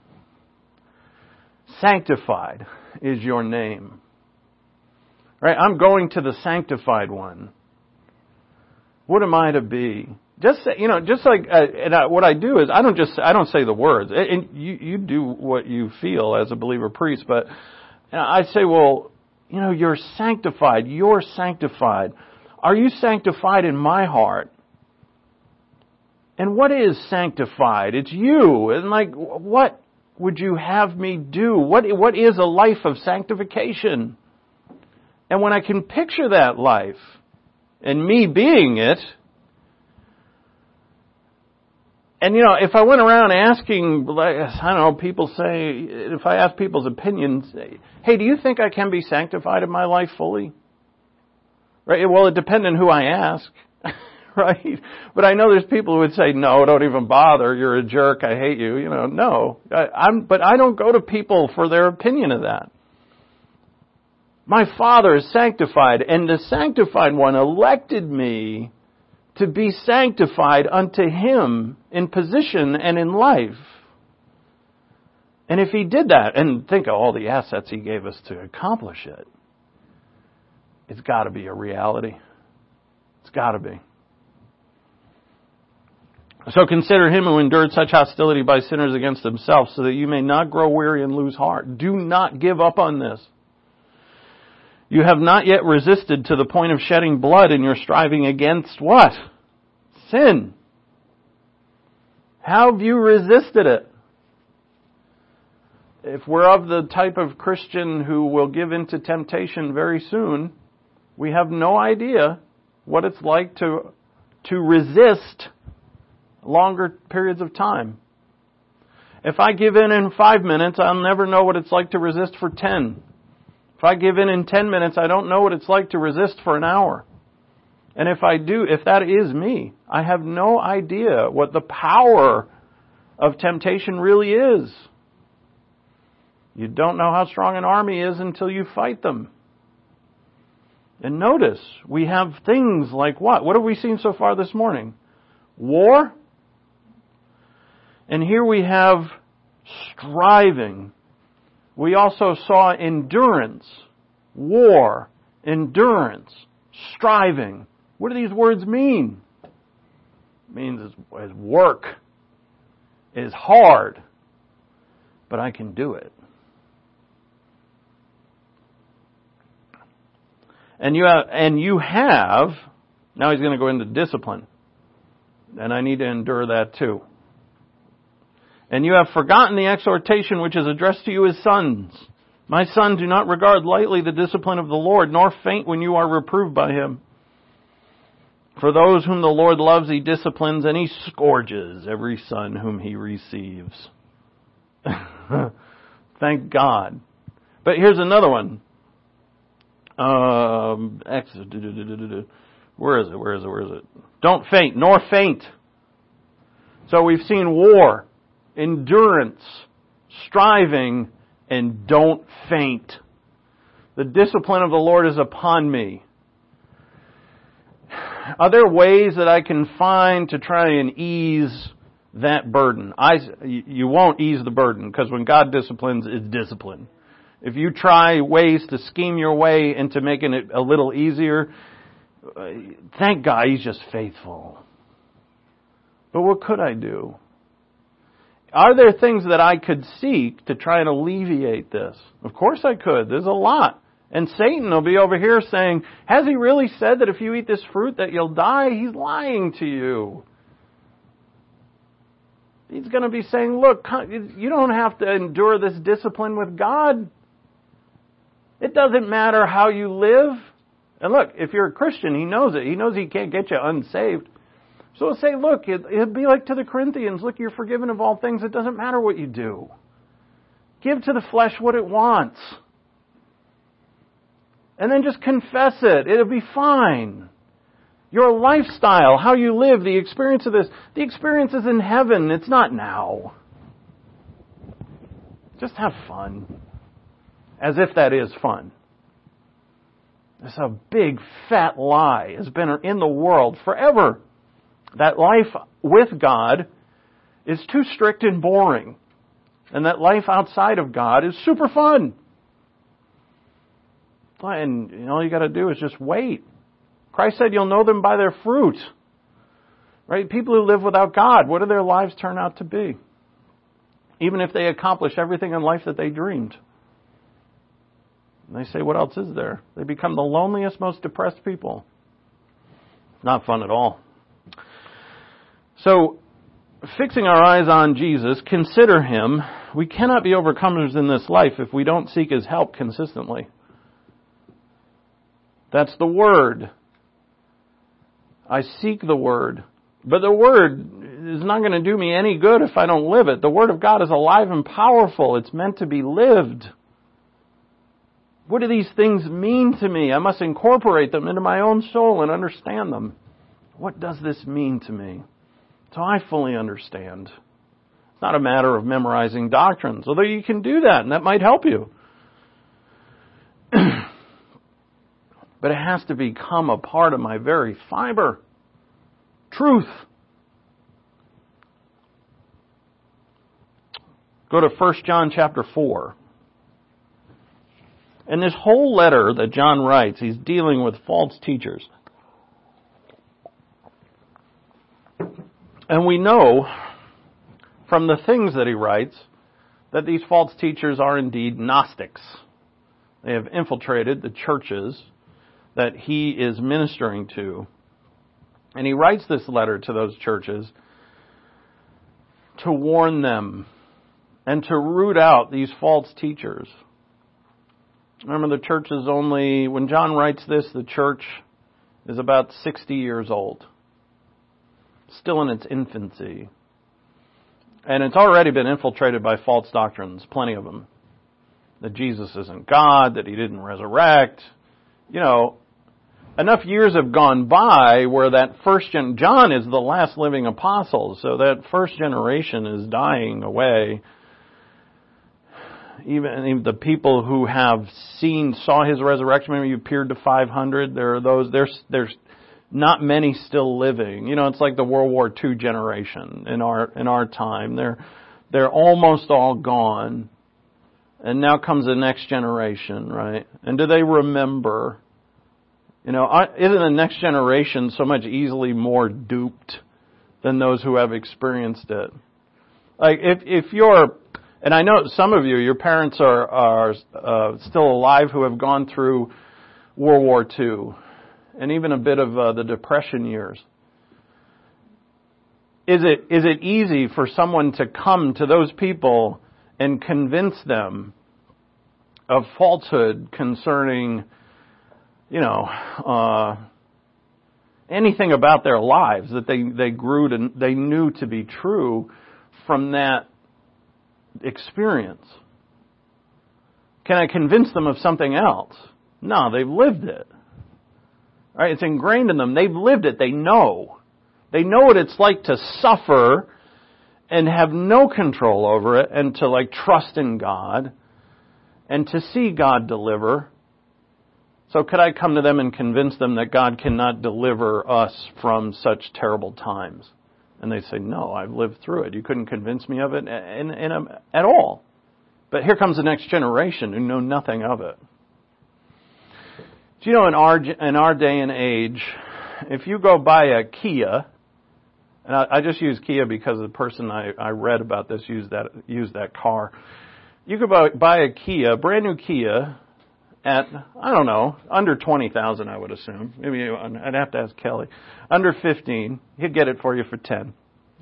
Sanctified is your name. Right? I'm going to the sanctified one. What am I to be? Just like what I do is I don't say the words. And you do what you feel as a believer priest, but I say, well, you're sanctified. You're sanctified. Are you sanctified in my heart? And what is sanctified? It's you. And what would you have me do? What is a life of sanctification? And when I can picture that life, and me being it, and if I went around asking, people say, if I ask people's opinions, hey, do you think I can be sanctified in my life fully? Right? Well, it depends on who I ask, right? But I know there's people who would say, no, don't even bother, you're a jerk, I hate you, no. But I don't go to people for their opinion of that. My Father is sanctified, and the sanctified one elected me to be sanctified unto Him in position and in life. And if He did that, and think of all the assets He gave us to accomplish it, it's got to be a reality. It's got to be. So consider Him who endured such hostility by sinners against Himself, so that you may not grow weary and lose heart. Do not give up on this. You have not yet resisted to the point of shedding blood in your striving against what? Sin. How have you resisted it? If we're of the type of Christian who will give in to temptation very soon, we have no idea what it's like to resist longer periods of time. If I give in 5 minutes, I'll never know what it's like to resist for 10. If I give in 10 minutes, I don't know what it's like to resist for an hour. And if I do, if that is me, I have no idea what the power of temptation really is. You don't know how strong an army is until you fight them. And notice, we have things like what? What have we seen so far this morning? War. And here we have striving. We also saw endurance, war, endurance, striving. What do these words mean? It means it's work. It is hard, but I can do it. And you have, now he's going to go into discipline. And I need to endure that too. And you have forgotten the exhortation which is addressed to you as sons. My son, do not regard lightly the discipline of the Lord, nor faint when you are reproved by Him. For those whom the Lord loves, He disciplines, and He scourges every son whom He receives. Thank God. But here's another one. Where is it? Don't faint, nor faint. So we've seen war, endurance, striving, and don't faint. The discipline of the Lord is upon me. Are there ways that I can find to try and ease that burden? You won't ease the burden, because when God disciplines, it's discipline. If you try ways to scheme your way into making it a little easier, thank God He's just faithful. But what could I do? Are there things that I could seek to try and alleviate this? Of course I could. There's a lot. And Satan will be over here saying, has he really said that if you eat this fruit that you'll die? He's lying to you. He's going to be saying, look, you don't have to endure this discipline with God. It doesn't matter how you live. And look, if you're a Christian, He knows it. He knows He can't get you unsaved. So he'll say, look, it'd be like to the Corinthians, look, you're forgiven of all things. It doesn't matter what you do. Give to the flesh what it wants. And then just confess it. It'll be fine. Your lifestyle, how you live, the experience of this, the experience is in heaven. It's not now. Just have fun. As if that is fun. It's a big, fat lie. It's been in the world forever. That life with God is too strict and boring. And that life outside of God is super fun. And all you got to do is just wait. Christ said you'll know them by their fruit. Right? People who live without God, what do their lives turn out to be? Even if they accomplish everything in life that they dreamed. And they say, what else is there? They become the loneliest, most depressed people. Not fun at all. So, fixing our eyes on Jesus, consider Him. We cannot be overcomers in this life if we don't seek His help consistently. That's the Word. I seek the Word. But the Word is not going to do me any good if I don't live it. The Word of God is alive and powerful. It's meant to be lived. What do these things mean to me? I must incorporate them into my own soul and understand them. What does this mean to me? So I fully understand. It's not a matter of memorizing doctrines, although you can do that, and that might help you. But it has to become a part of my very fiber. Truth. Go to 1 John chapter 4. And this whole letter that John writes, he's dealing with false teachers. And we know from the things that he writes that these false teachers are indeed Gnostics. They have infiltrated the churches that he is ministering to. And he writes this letter to those churches to warn them and to root out these false teachers. Remember, the church is only, when John writes this, the church is about 60 years old. Still in its infancy. And it's already been infiltrated by false doctrines, plenty of them. That Jesus isn't God, that He didn't resurrect. You know, enough years have gone by where that John is the last living apostle, so that first generation is dying away. Even the people who have saw His resurrection, maybe He appeared to 500, there's not many still living. You know, it's like the World War II generation in our time. They're almost all gone. And now comes the next generation, right? And do they remember? You know, isn't the next generation so much easily more duped than those who have experienced it? Like, if you're, and I know some of you, your parents are still alive who have gone through World War II and even a bit of the Depression years. Is it easy for someone to come to those people and convince them of falsehood concerning, you know, anything about their lives that they knew to be true from that experience? Can I convince them of something else? No, they've lived it. Right? It's ingrained in them. They've lived it. They know. They know what it's like to suffer and have no control over it, and to trust in God and to see God deliver. So could I come to them and convince them that God cannot deliver us from such terrible times? And they say, no, I've lived through it. You couldn't convince me of it at all. But here comes the next generation who know nothing of it. Do you know, in our day and age, if you go buy a Kia, and I just use Kia because the person I read about this used that car. You could buy a Kia, brand new Kia, at, I don't know, under $20,000, I would assume. Maybe I'd have to ask Kelly. Under 15, he'd get it for you for 10.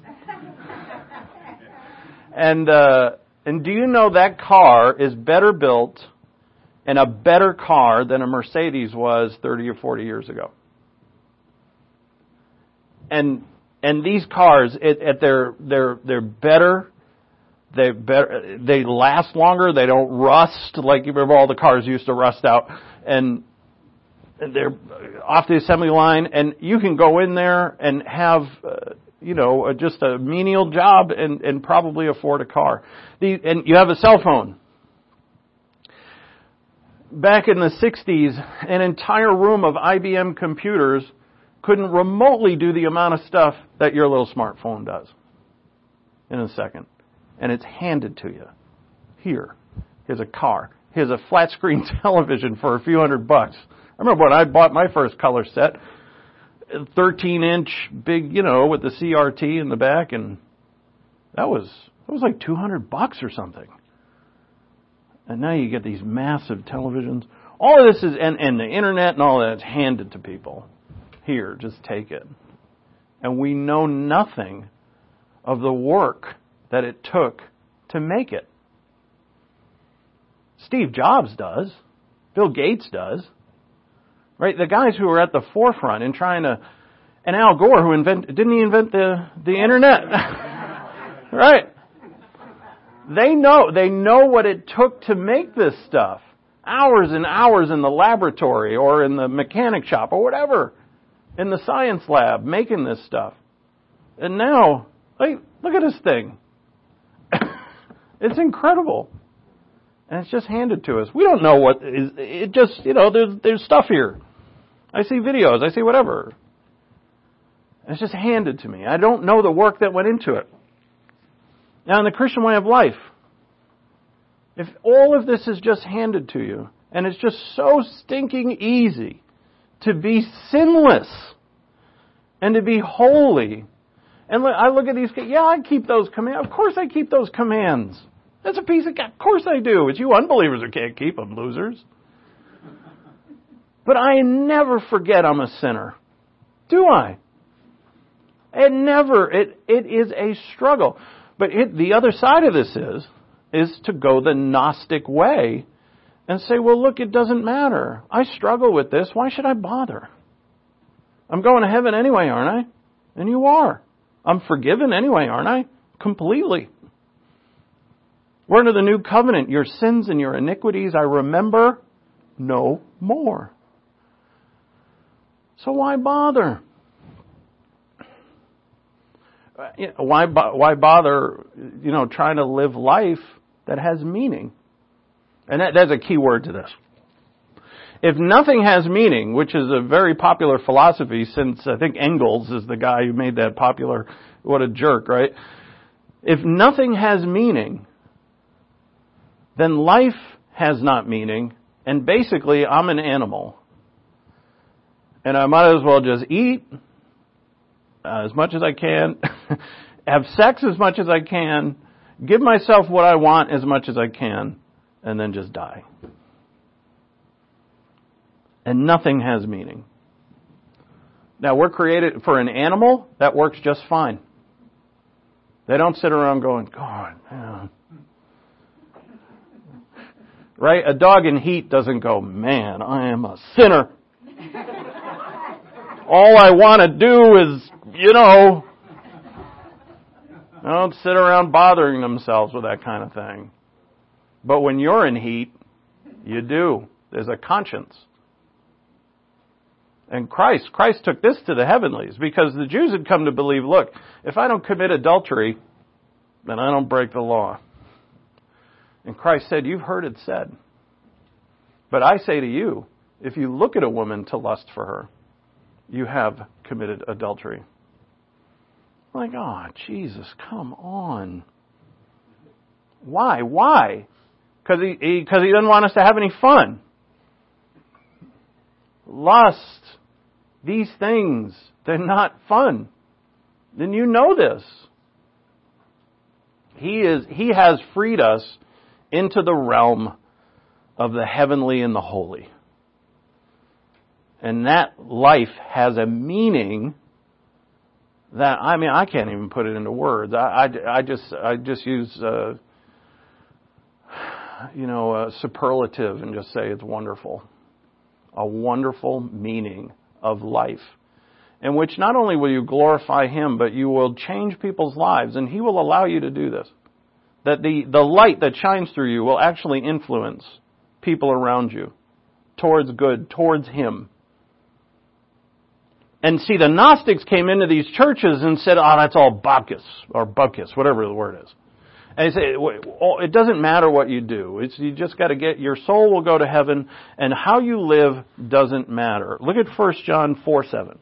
And do you know that car is better built and a better car than a Mercedes was 30 or 40 years ago? And these cars, they're better. They last longer. They don't rust like you remember all the cars used to rust out. And they're off the assembly line, and you can go in there and have just a menial job and probably afford a car. And you have a cell phone. back in the 60s, an entire room of IBM computers couldn't remotely do the amount of stuff that your little smartphone does in a second. And it's handed to you. Here. Here's a car. Here's a flat screen television for a few $100. I remember when I bought my first color set, 13-inch big, with the CRT in the back, and that was like $200 or something. And now you get these massive televisions. All of this is, and the internet and all that's handed to people. Here, just take it. And we know nothing of the work that it took to make it. Steve Jobs does. Bill Gates does. Right? The guys who are at the forefront in trying to, and Al Gore, didn't he invent the internet? Right? They know what it took to make this stuff. Hours and hours in the laboratory or in the mechanic shop or whatever. In the science lab, making this stuff. And now, look at this thing. It's incredible. And it's just handed to us. We don't know what is, it just, there's stuff here. I see videos, I see whatever. And it's just handed to me. I don't know the work that went into it. Now, in the Christian way of life, if all of this is just handed to you, and it's just so stinking easy to be sinless and to be holy. And I look at these, I keep those commands. Of course I keep those commands. That's a piece of course I do. It's you unbelievers who can't keep them, losers. But I never forget I'm a sinner. Do I? It is a struggle. But the other side of this is to go the Gnostic way and say, well, look, it doesn't matter. I struggle with this. Why should I bother? I'm going to heaven anyway, aren't I? And you are. I'm forgiven anyway, aren't I? Completely. We're under the new covenant. Your sins and your iniquities I remember no more. So why bother? Why bother, trying to live life that has meaning? And that's a key word to this. If nothing has meaning, which is a very popular philosophy since I think Engels is the guy who made that popular, what a jerk, right? If nothing has meaning, then life has not meaning, and basically I'm an animal. And I might as well just eat as much as I can, have sex as much as I can, give myself what I want as much as I can, and then just die. And nothing has meaning. Now, we're created for an animal, that works just fine. They don't sit around going, God, man. Right? A dog in heat doesn't go, man, I am a sinner. All I want to do is, they don't sit around bothering themselves with that kind of thing. But when you're in heat, you do. There's a conscience. And Christ took this to the heavenlies because the Jews had come to believe, look, if I don't commit adultery, then I don't break the law. And Christ said, you've heard it said. But I say to you, if you look at a woman to lust for her, you have committed adultery. Like, oh, Jesus, come on. Why? Because he doesn't want us to have any fun. Lust, these things, they're not fun. Then you know this. He has freed us into the realm of the heavenly and the holy. And that life has a meaning that, I can't even put it into words. I just use a superlative and just say it's wonderful. A wonderful meaning of life, in which not only will you glorify Him, but you will change people's lives, and He will allow you to do this. That the light that shines through you will actually influence people around you towards good, towards Him. And see, the Gnostics came into these churches and said, oh, that's all Bacchus, or Bacchus, whatever the word is. And you say, it doesn't matter what you do. You just got to your soul will go to heaven, and how you live doesn't matter. Look at 1 John 4:7.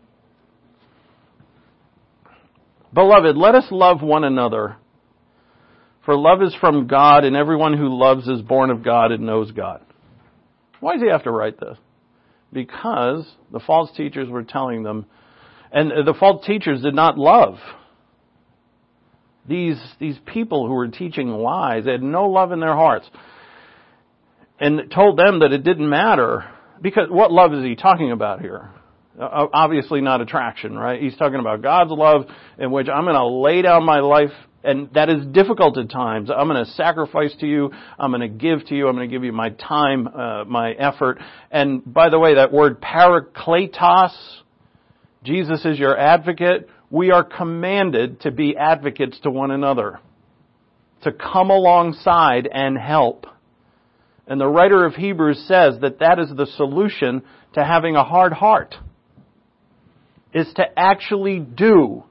Beloved, let us love one another, for love is from God, and everyone who loves is born of God and knows God. Why does he have to write this? Because the false teachers were telling them, and the false teachers did not love. These people who were teaching lies, they had no love in their hearts. And told them that it didn't matter. Because what love is he talking about here? Obviously not attraction, right? He's talking about God's love in which I'm going to lay down my life, and that is difficult at times. I'm going to sacrifice to you. I'm going to give to you. I'm going to give you my time, my effort. And by the way, that word parakletos, Jesus is your advocate. We are commanded to be advocates to one another, to come alongside and help. And the writer of Hebrews says that is the solution to having a hard heart, is to actually do.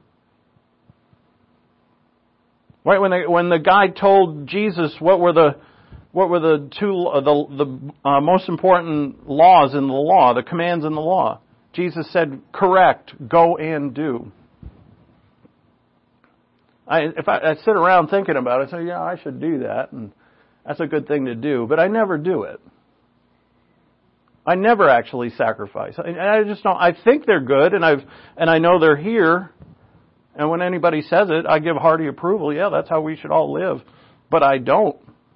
Right, when the guy told Jesus what were the most important laws in the law, the commands in the law, Jesus said, correct, go and do. If I sit around thinking about it, I say, yeah, I should do that, and that's a good thing to do, but I never do it. I never actually sacrifice. I just don't. I think they're good, and I know they're here, and when anybody says it, I give hearty approval. Yeah, that's how we should all live, but I don't.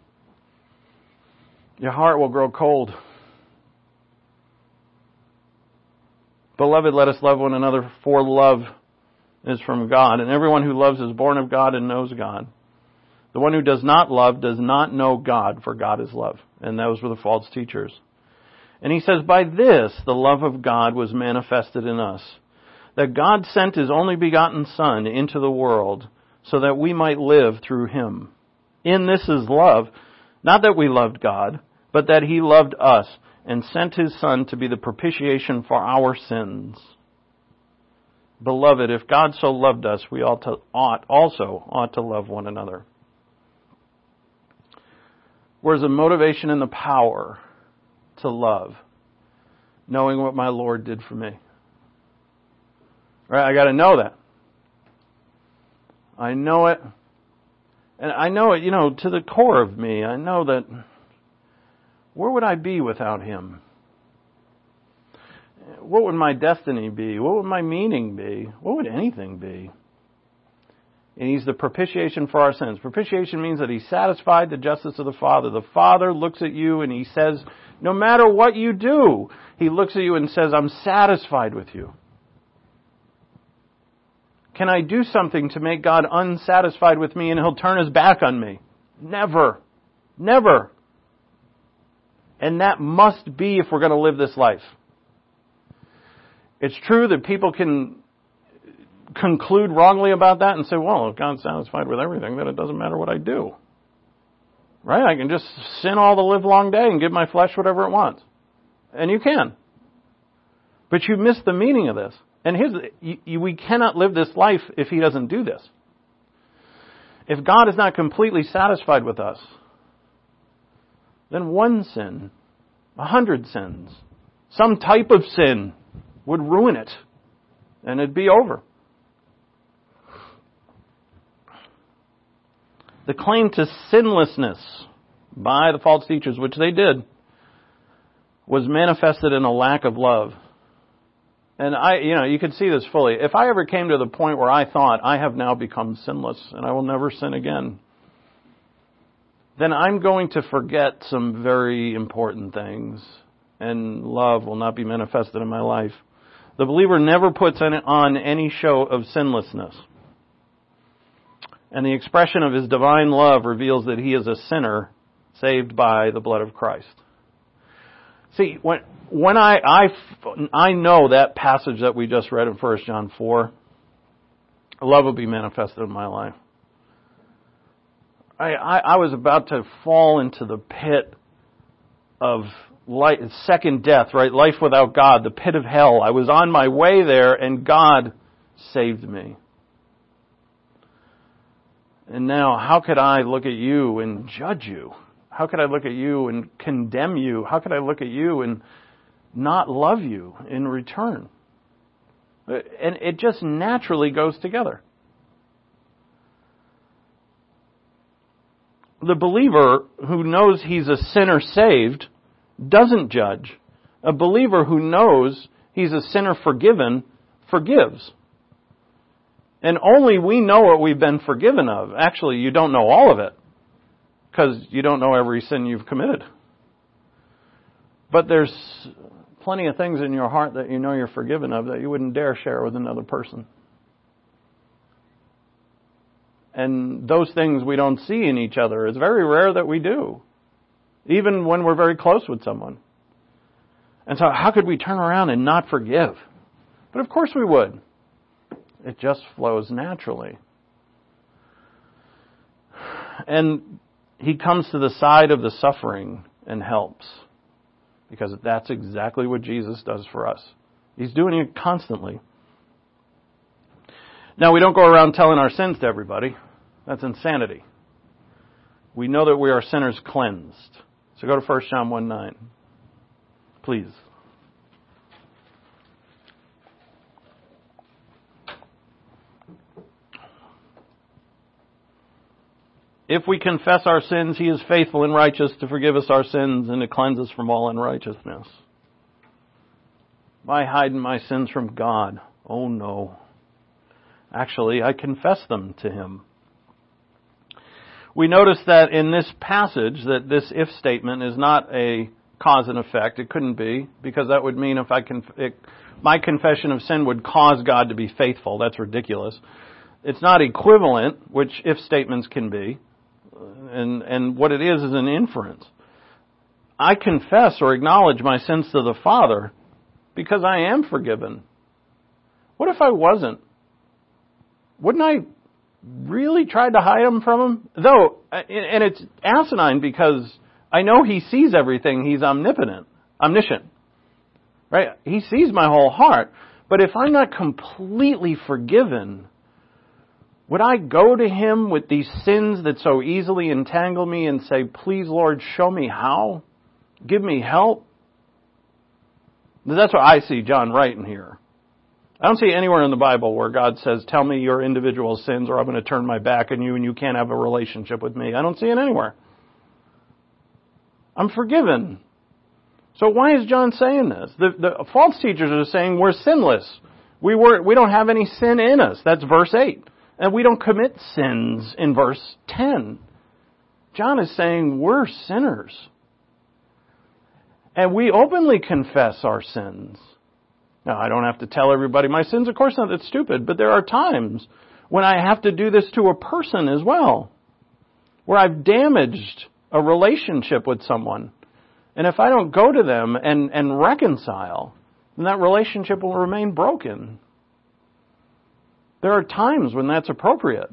Your heart will grow cold. Beloved, let us love one another, for love is from God, and everyone who loves is born of God and knows God. The one who does not love does not know God, for God is love. And those were the false teachers. And he says, by this the love of God was manifested in us, that God sent his only begotten Son into the world so that we might live through him. In this is love, not that we loved God, but that he loved us and sent his Son to be the propitiation for our sins. Beloved, if God so loved us, we ought to love one another. Where's the motivation and the power to love? Knowing what my Lord did for me. Right? I got to know that. I know it. And I know it, to the core of me. I know that where would I be without him? What would my destiny be? What would my meaning be? What would anything be? And he's the propitiation for our sins. Propitiation means that he satisfied the justice of the Father. The Father looks at you and he says, no matter what you do, he looks at you and says, I'm satisfied with you. Can I do something to make God unsatisfied with me and he'll turn his back on me? Never. Never. And that must be if we're going to live this life. It's true that people can conclude wrongly about that and say, well, if God's satisfied with everything, then it doesn't matter what I do. Right? I can just sin all the livelong day and give my flesh whatever it wants. And you can. But you miss the meaning of this. And we cannot live this life if he doesn't do this. If God is not completely satisfied with us, then one sin, 100 sins, some type of sin would ruin it. And it'd be over. The claim to sinlessness by the false teachers, which they did, was manifested in a lack of love. And you could see this fully. If I ever came to the point where I thought, I have now become sinless and I will never sin again, then I'm going to forget some very important things, and love will not be manifested in my life. The believer never puts on any show of sinlessness. And the expression of his divine love reveals that he is a sinner saved by the blood of Christ. See, when I know that passage that we just read in 1 John 4, love will be manifested in my life. I was about to fall into the pit of second death, right? Life without God, the pit of hell. I was on my way there and God saved me. And now, how could I look at you and judge you? How could I look at you and condemn you? How could I look at you and not love you in return? And it just naturally goes together. The believer who knows he's a sinner saved doesn't judge. A believer who knows he's a sinner forgiven forgives. And only we know what we've been forgiven of. Actually, you don't know all of it, because you don't know every sin you've committed. But there's plenty of things in your heart that you know you're forgiven of that you wouldn't dare share with another person. And those things we don't see in each other. It's very rare that we do, even when we're very close with someone. And so how could we turn around and not forgive? But of course we would. It just flows naturally. And he comes to the side of the suffering and helps. Because that's exactly what Jesus does for us. He's doing it constantly. Now, we don't go around telling our sins to everybody. That's insanity. We know that we are sinners cleansed. So go to 1 John 1:9. Please. If we confess our sins, He is faithful and righteous to forgive us our sins and to cleanse us from all unrighteousness. Am I hiding my sins from God? Oh no. Actually, I confess them to Him. We notice that in this passage that this if statement is not a cause and effect. It couldn't be, because that would mean if my confession of sin would cause God to be faithful. That's ridiculous. It's not equivalent, which if statements can be. And what it is an inference. I confess or acknowledge my sins to the Father because I am forgiven. What if I wasn't? Wouldn't I really try to hide them from Him? Though, and it's asinine because I know He sees everything. He's omniscient. Right? He sees my whole heart. But if I'm not completely forgiven, would I go to Him with these sins that so easily entangle me and say, please, Lord, show me how? Give me help? That's what I see John writing here. I don't see anywhere in the Bible where God says, tell me your individual sins or I'm going to turn my back on you and you can't have a relationship with me. I don't see it anywhere. I'm forgiven. So why is John saying this? The false teachers are saying we're sinless. We don't have any sin in us. That's verse 8. And we don't commit sins in verse 10. John is saying we're sinners. And we openly confess our sins. Now, I don't have to tell everybody my sins. Of course not. That's stupid. But there are times when I have to do this to a person as well, where I've damaged a relationship with someone. And if I don't go to them and reconcile, then that relationship will remain broken. There are times when that's appropriate.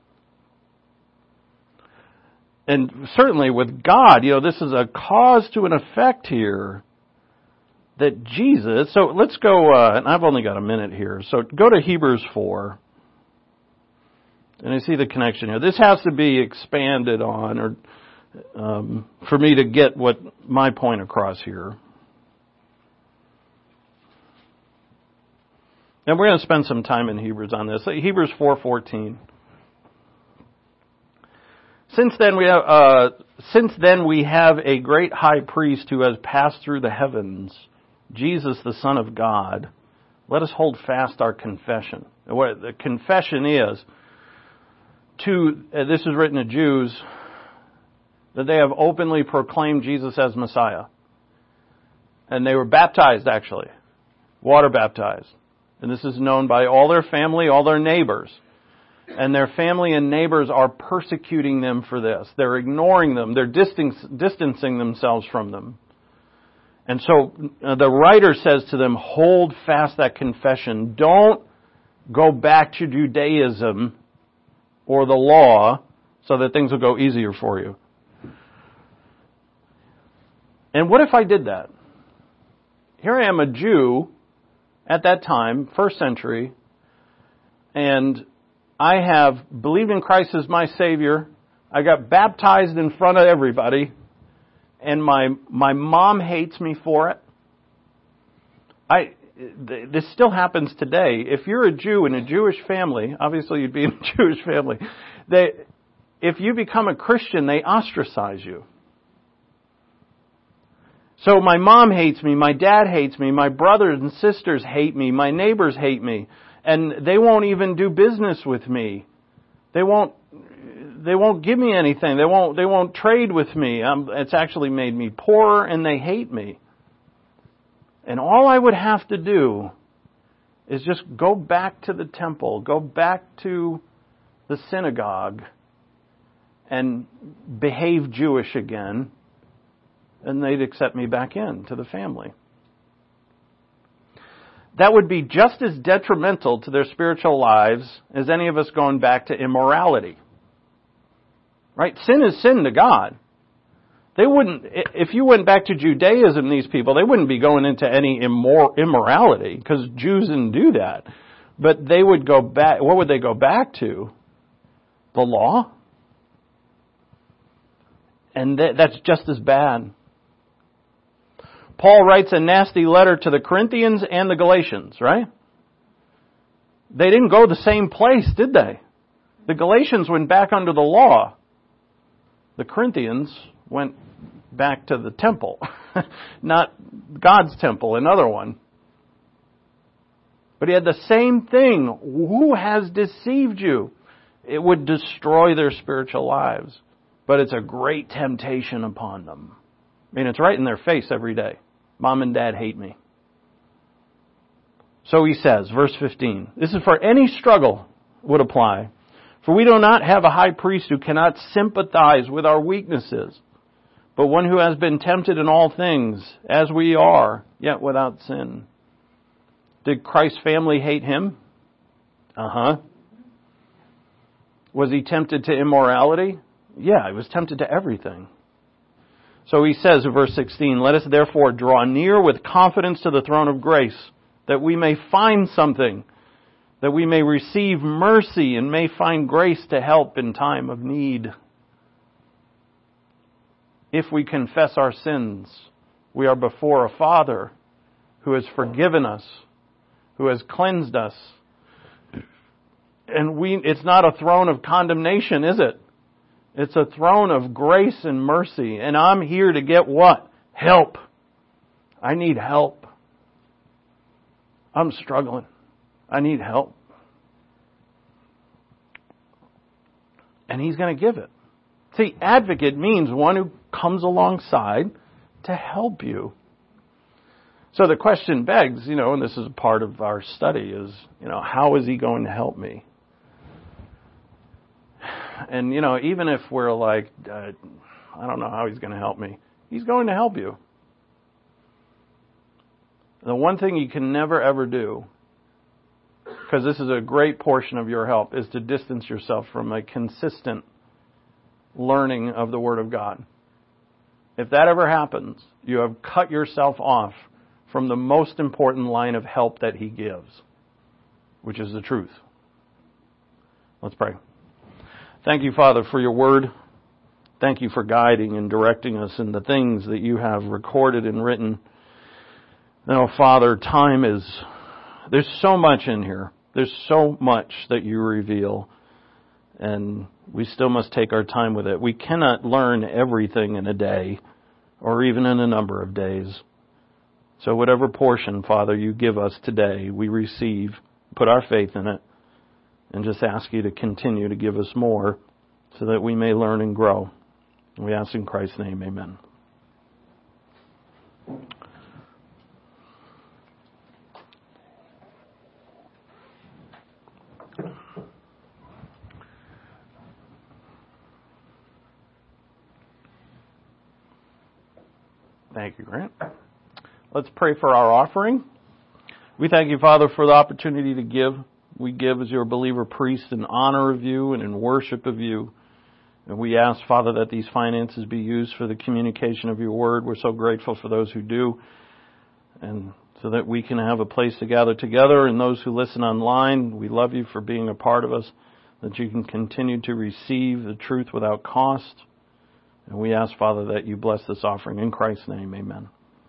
And certainly with God, this is a cause to an effect here that Jesus... So let's go, and I've only got a minute here, so go to Hebrews 4. And I see the connection here. This has to be expanded on, or for me to get what my point across here. And we're going to spend some time in Hebrews on this. Hebrews 4:14. Since then we have a great high priest who has passed through the heavens, Jesus the Son of God. Let us hold fast our confession. What the confession is, this is written to Jews, that they have openly proclaimed Jesus as Messiah. And they were baptized, actually. Water baptized. And this is known by all their family, all their neighbors. And their family and neighbors are persecuting them for this. They're ignoring them. They're distancing themselves from them. And so the writer says to them, hold fast that confession. Don't go back to Judaism or the law so that things will go easier for you. And what if I did that? Here I am, a Jew at that time, first century, and I have believed in Christ as my Savior. I got baptized in front of everybody, and my mom hates me for it. This still happens today. If you're a Jew in a Jewish family, obviously you'd be in a Jewish family, if you become a Christian, they ostracize you. So my mom hates me, my dad hates me, my brothers and sisters hate me, my neighbors hate me, and they won't even do business with me. They won't give me anything. They won't trade with me. It's actually made me poorer, and they hate me. And all I would have to do is just go back to the temple, go back to the synagogue, and behave Jewish again, and they'd accept me back into the family. That would be just as detrimental to their spiritual lives as any of us going back to immorality. Right? Sin is sin to God. They wouldn't, if you went back to Judaism, these people, they wouldn't be going into any immorality, because Jews didn't do that. But they would go back, what would they go back to? The law? And that's just as bad. Paul writes a nasty letter to the Corinthians and the Galatians, right? They didn't go the same place, did they? The Galatians went back under the law. The Corinthians went back to the temple, not God's temple, another one. But he had the same thing. Who has deceived you? It would destroy their spiritual lives. But it's a great temptation upon them. I mean, it's right in their face every day. Mom and Dad hate me. So he says, verse 15, this is for any struggle would apply. For we do not have a high priest who cannot sympathize with our weaknesses, but one who has been tempted in all things, as we are, yet without sin. Did Christ's family hate him? Was he tempted to immorality? Yeah, he was tempted to everything. So he says in verse 16, let us therefore draw near with confidence to the throne of grace, that we may find something, that we may receive mercy and may find grace to help in time of need. If we confess our sins, we are before a Father who has forgiven us, who has cleansed us. And it's not a throne of condemnation, is it? It's a throne of grace and mercy. And I'm here to get what? Help. I need help. I'm struggling. I need help. And He's going to give it. See, advocate means one who comes alongside to help you. So the question begs, and this is a part of our study, is, how is He going to help me? And, even if we're like, I don't know how He's going to help me, He's going to help you. The one thing you can never ever do, because this is a great portion of your help, is to distance yourself from a consistent learning of the Word of God. If that ever happens, you have cut yourself off from the most important line of help that He gives, which is the truth. Let's pray. Thank you, Father, for your Word. Thank you for guiding and directing us in the things that you have recorded and written. Now, Father, there's so much in here. There's so much that you reveal, and we still must take our time with it. We cannot learn everything in a day or even in a number of days. So whatever portion, Father, you give us today, we receive, put our faith in it, and just ask you to continue to give us more so that we may learn and grow. We ask in Christ's name, amen. Thank you, Grant. Let's pray for our offering. We thank you, Father, for the opportunity to give. We give as your believer priest in honor of you and in worship of you. And we ask, Father, that these finances be used for the communication of your word. We're so grateful for those who do. And so that we can have a place to gather together. And those who listen online, we love you for being a part of us. that you can continue to receive the truth without cost. And we ask, Father, that you bless this offering. In Christ's name, amen.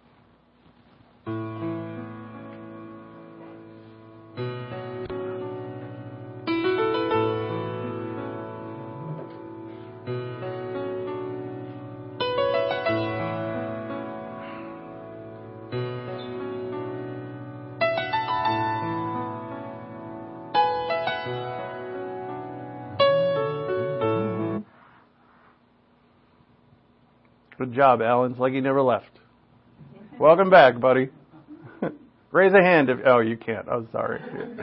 Good job, Alan. It's like he never left. Welcome back, buddy. Raise a hand if... Oh, you can't. I'm sorry.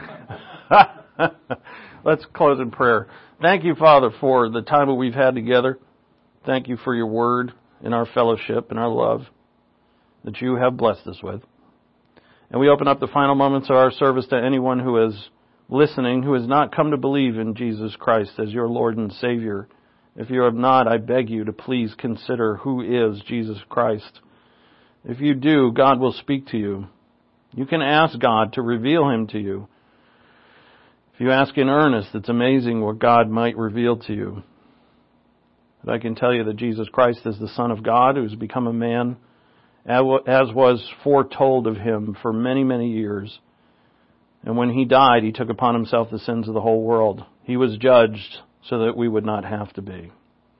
Let's close in prayer. Thank you, Father, for the time that we've had together. Thank you for your word and our fellowship and our love that you have blessed us with. And we open up the final moments of our service to anyone who is listening, who has not come to believe in Jesus Christ as your Lord and Savior. If you have not, I beg you to please consider who is Jesus Christ. If you do, God will speak to you. You can ask God to reveal Him to you. If you ask in earnest, it's amazing what God might reveal to you. But I can tell you that Jesus Christ is the Son of God who has become a man, as was foretold of Him for many, many years. And when He died, He took upon Himself the sins of the whole world. He was judged so that we would not have to be.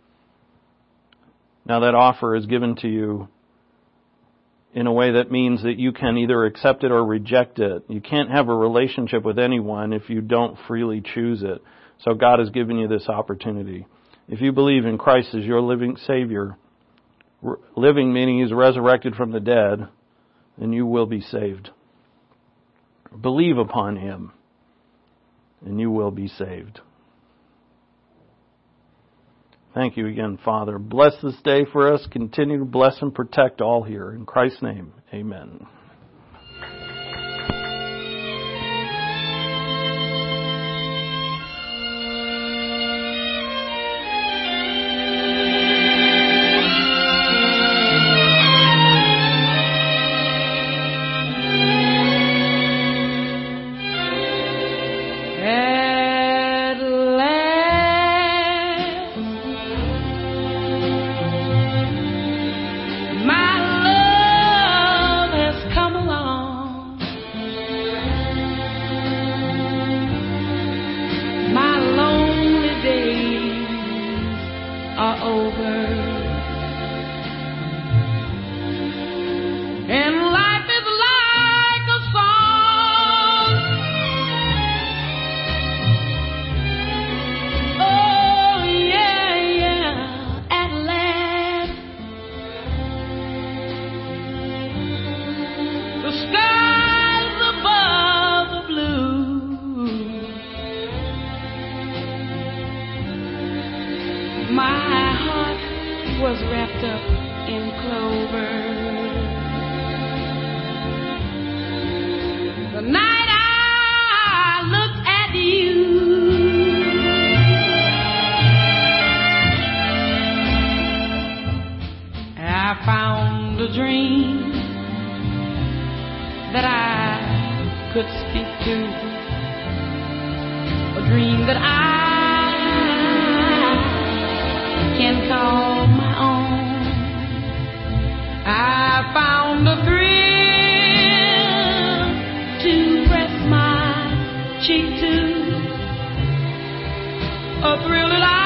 Now that offer is given to you in a way that means that you can either accept it or reject it. You can't have a relationship with anyone if you don't freely choose it. So God has given you this opportunity. If you believe in Christ as your living Savior, living meaning He's resurrected from the dead, then you will be saved. Believe upon Him, and you will be saved. Thank you again, Father. Bless this day for us. Continue to bless and protect all here. In Christ's name, amen. A thrill that I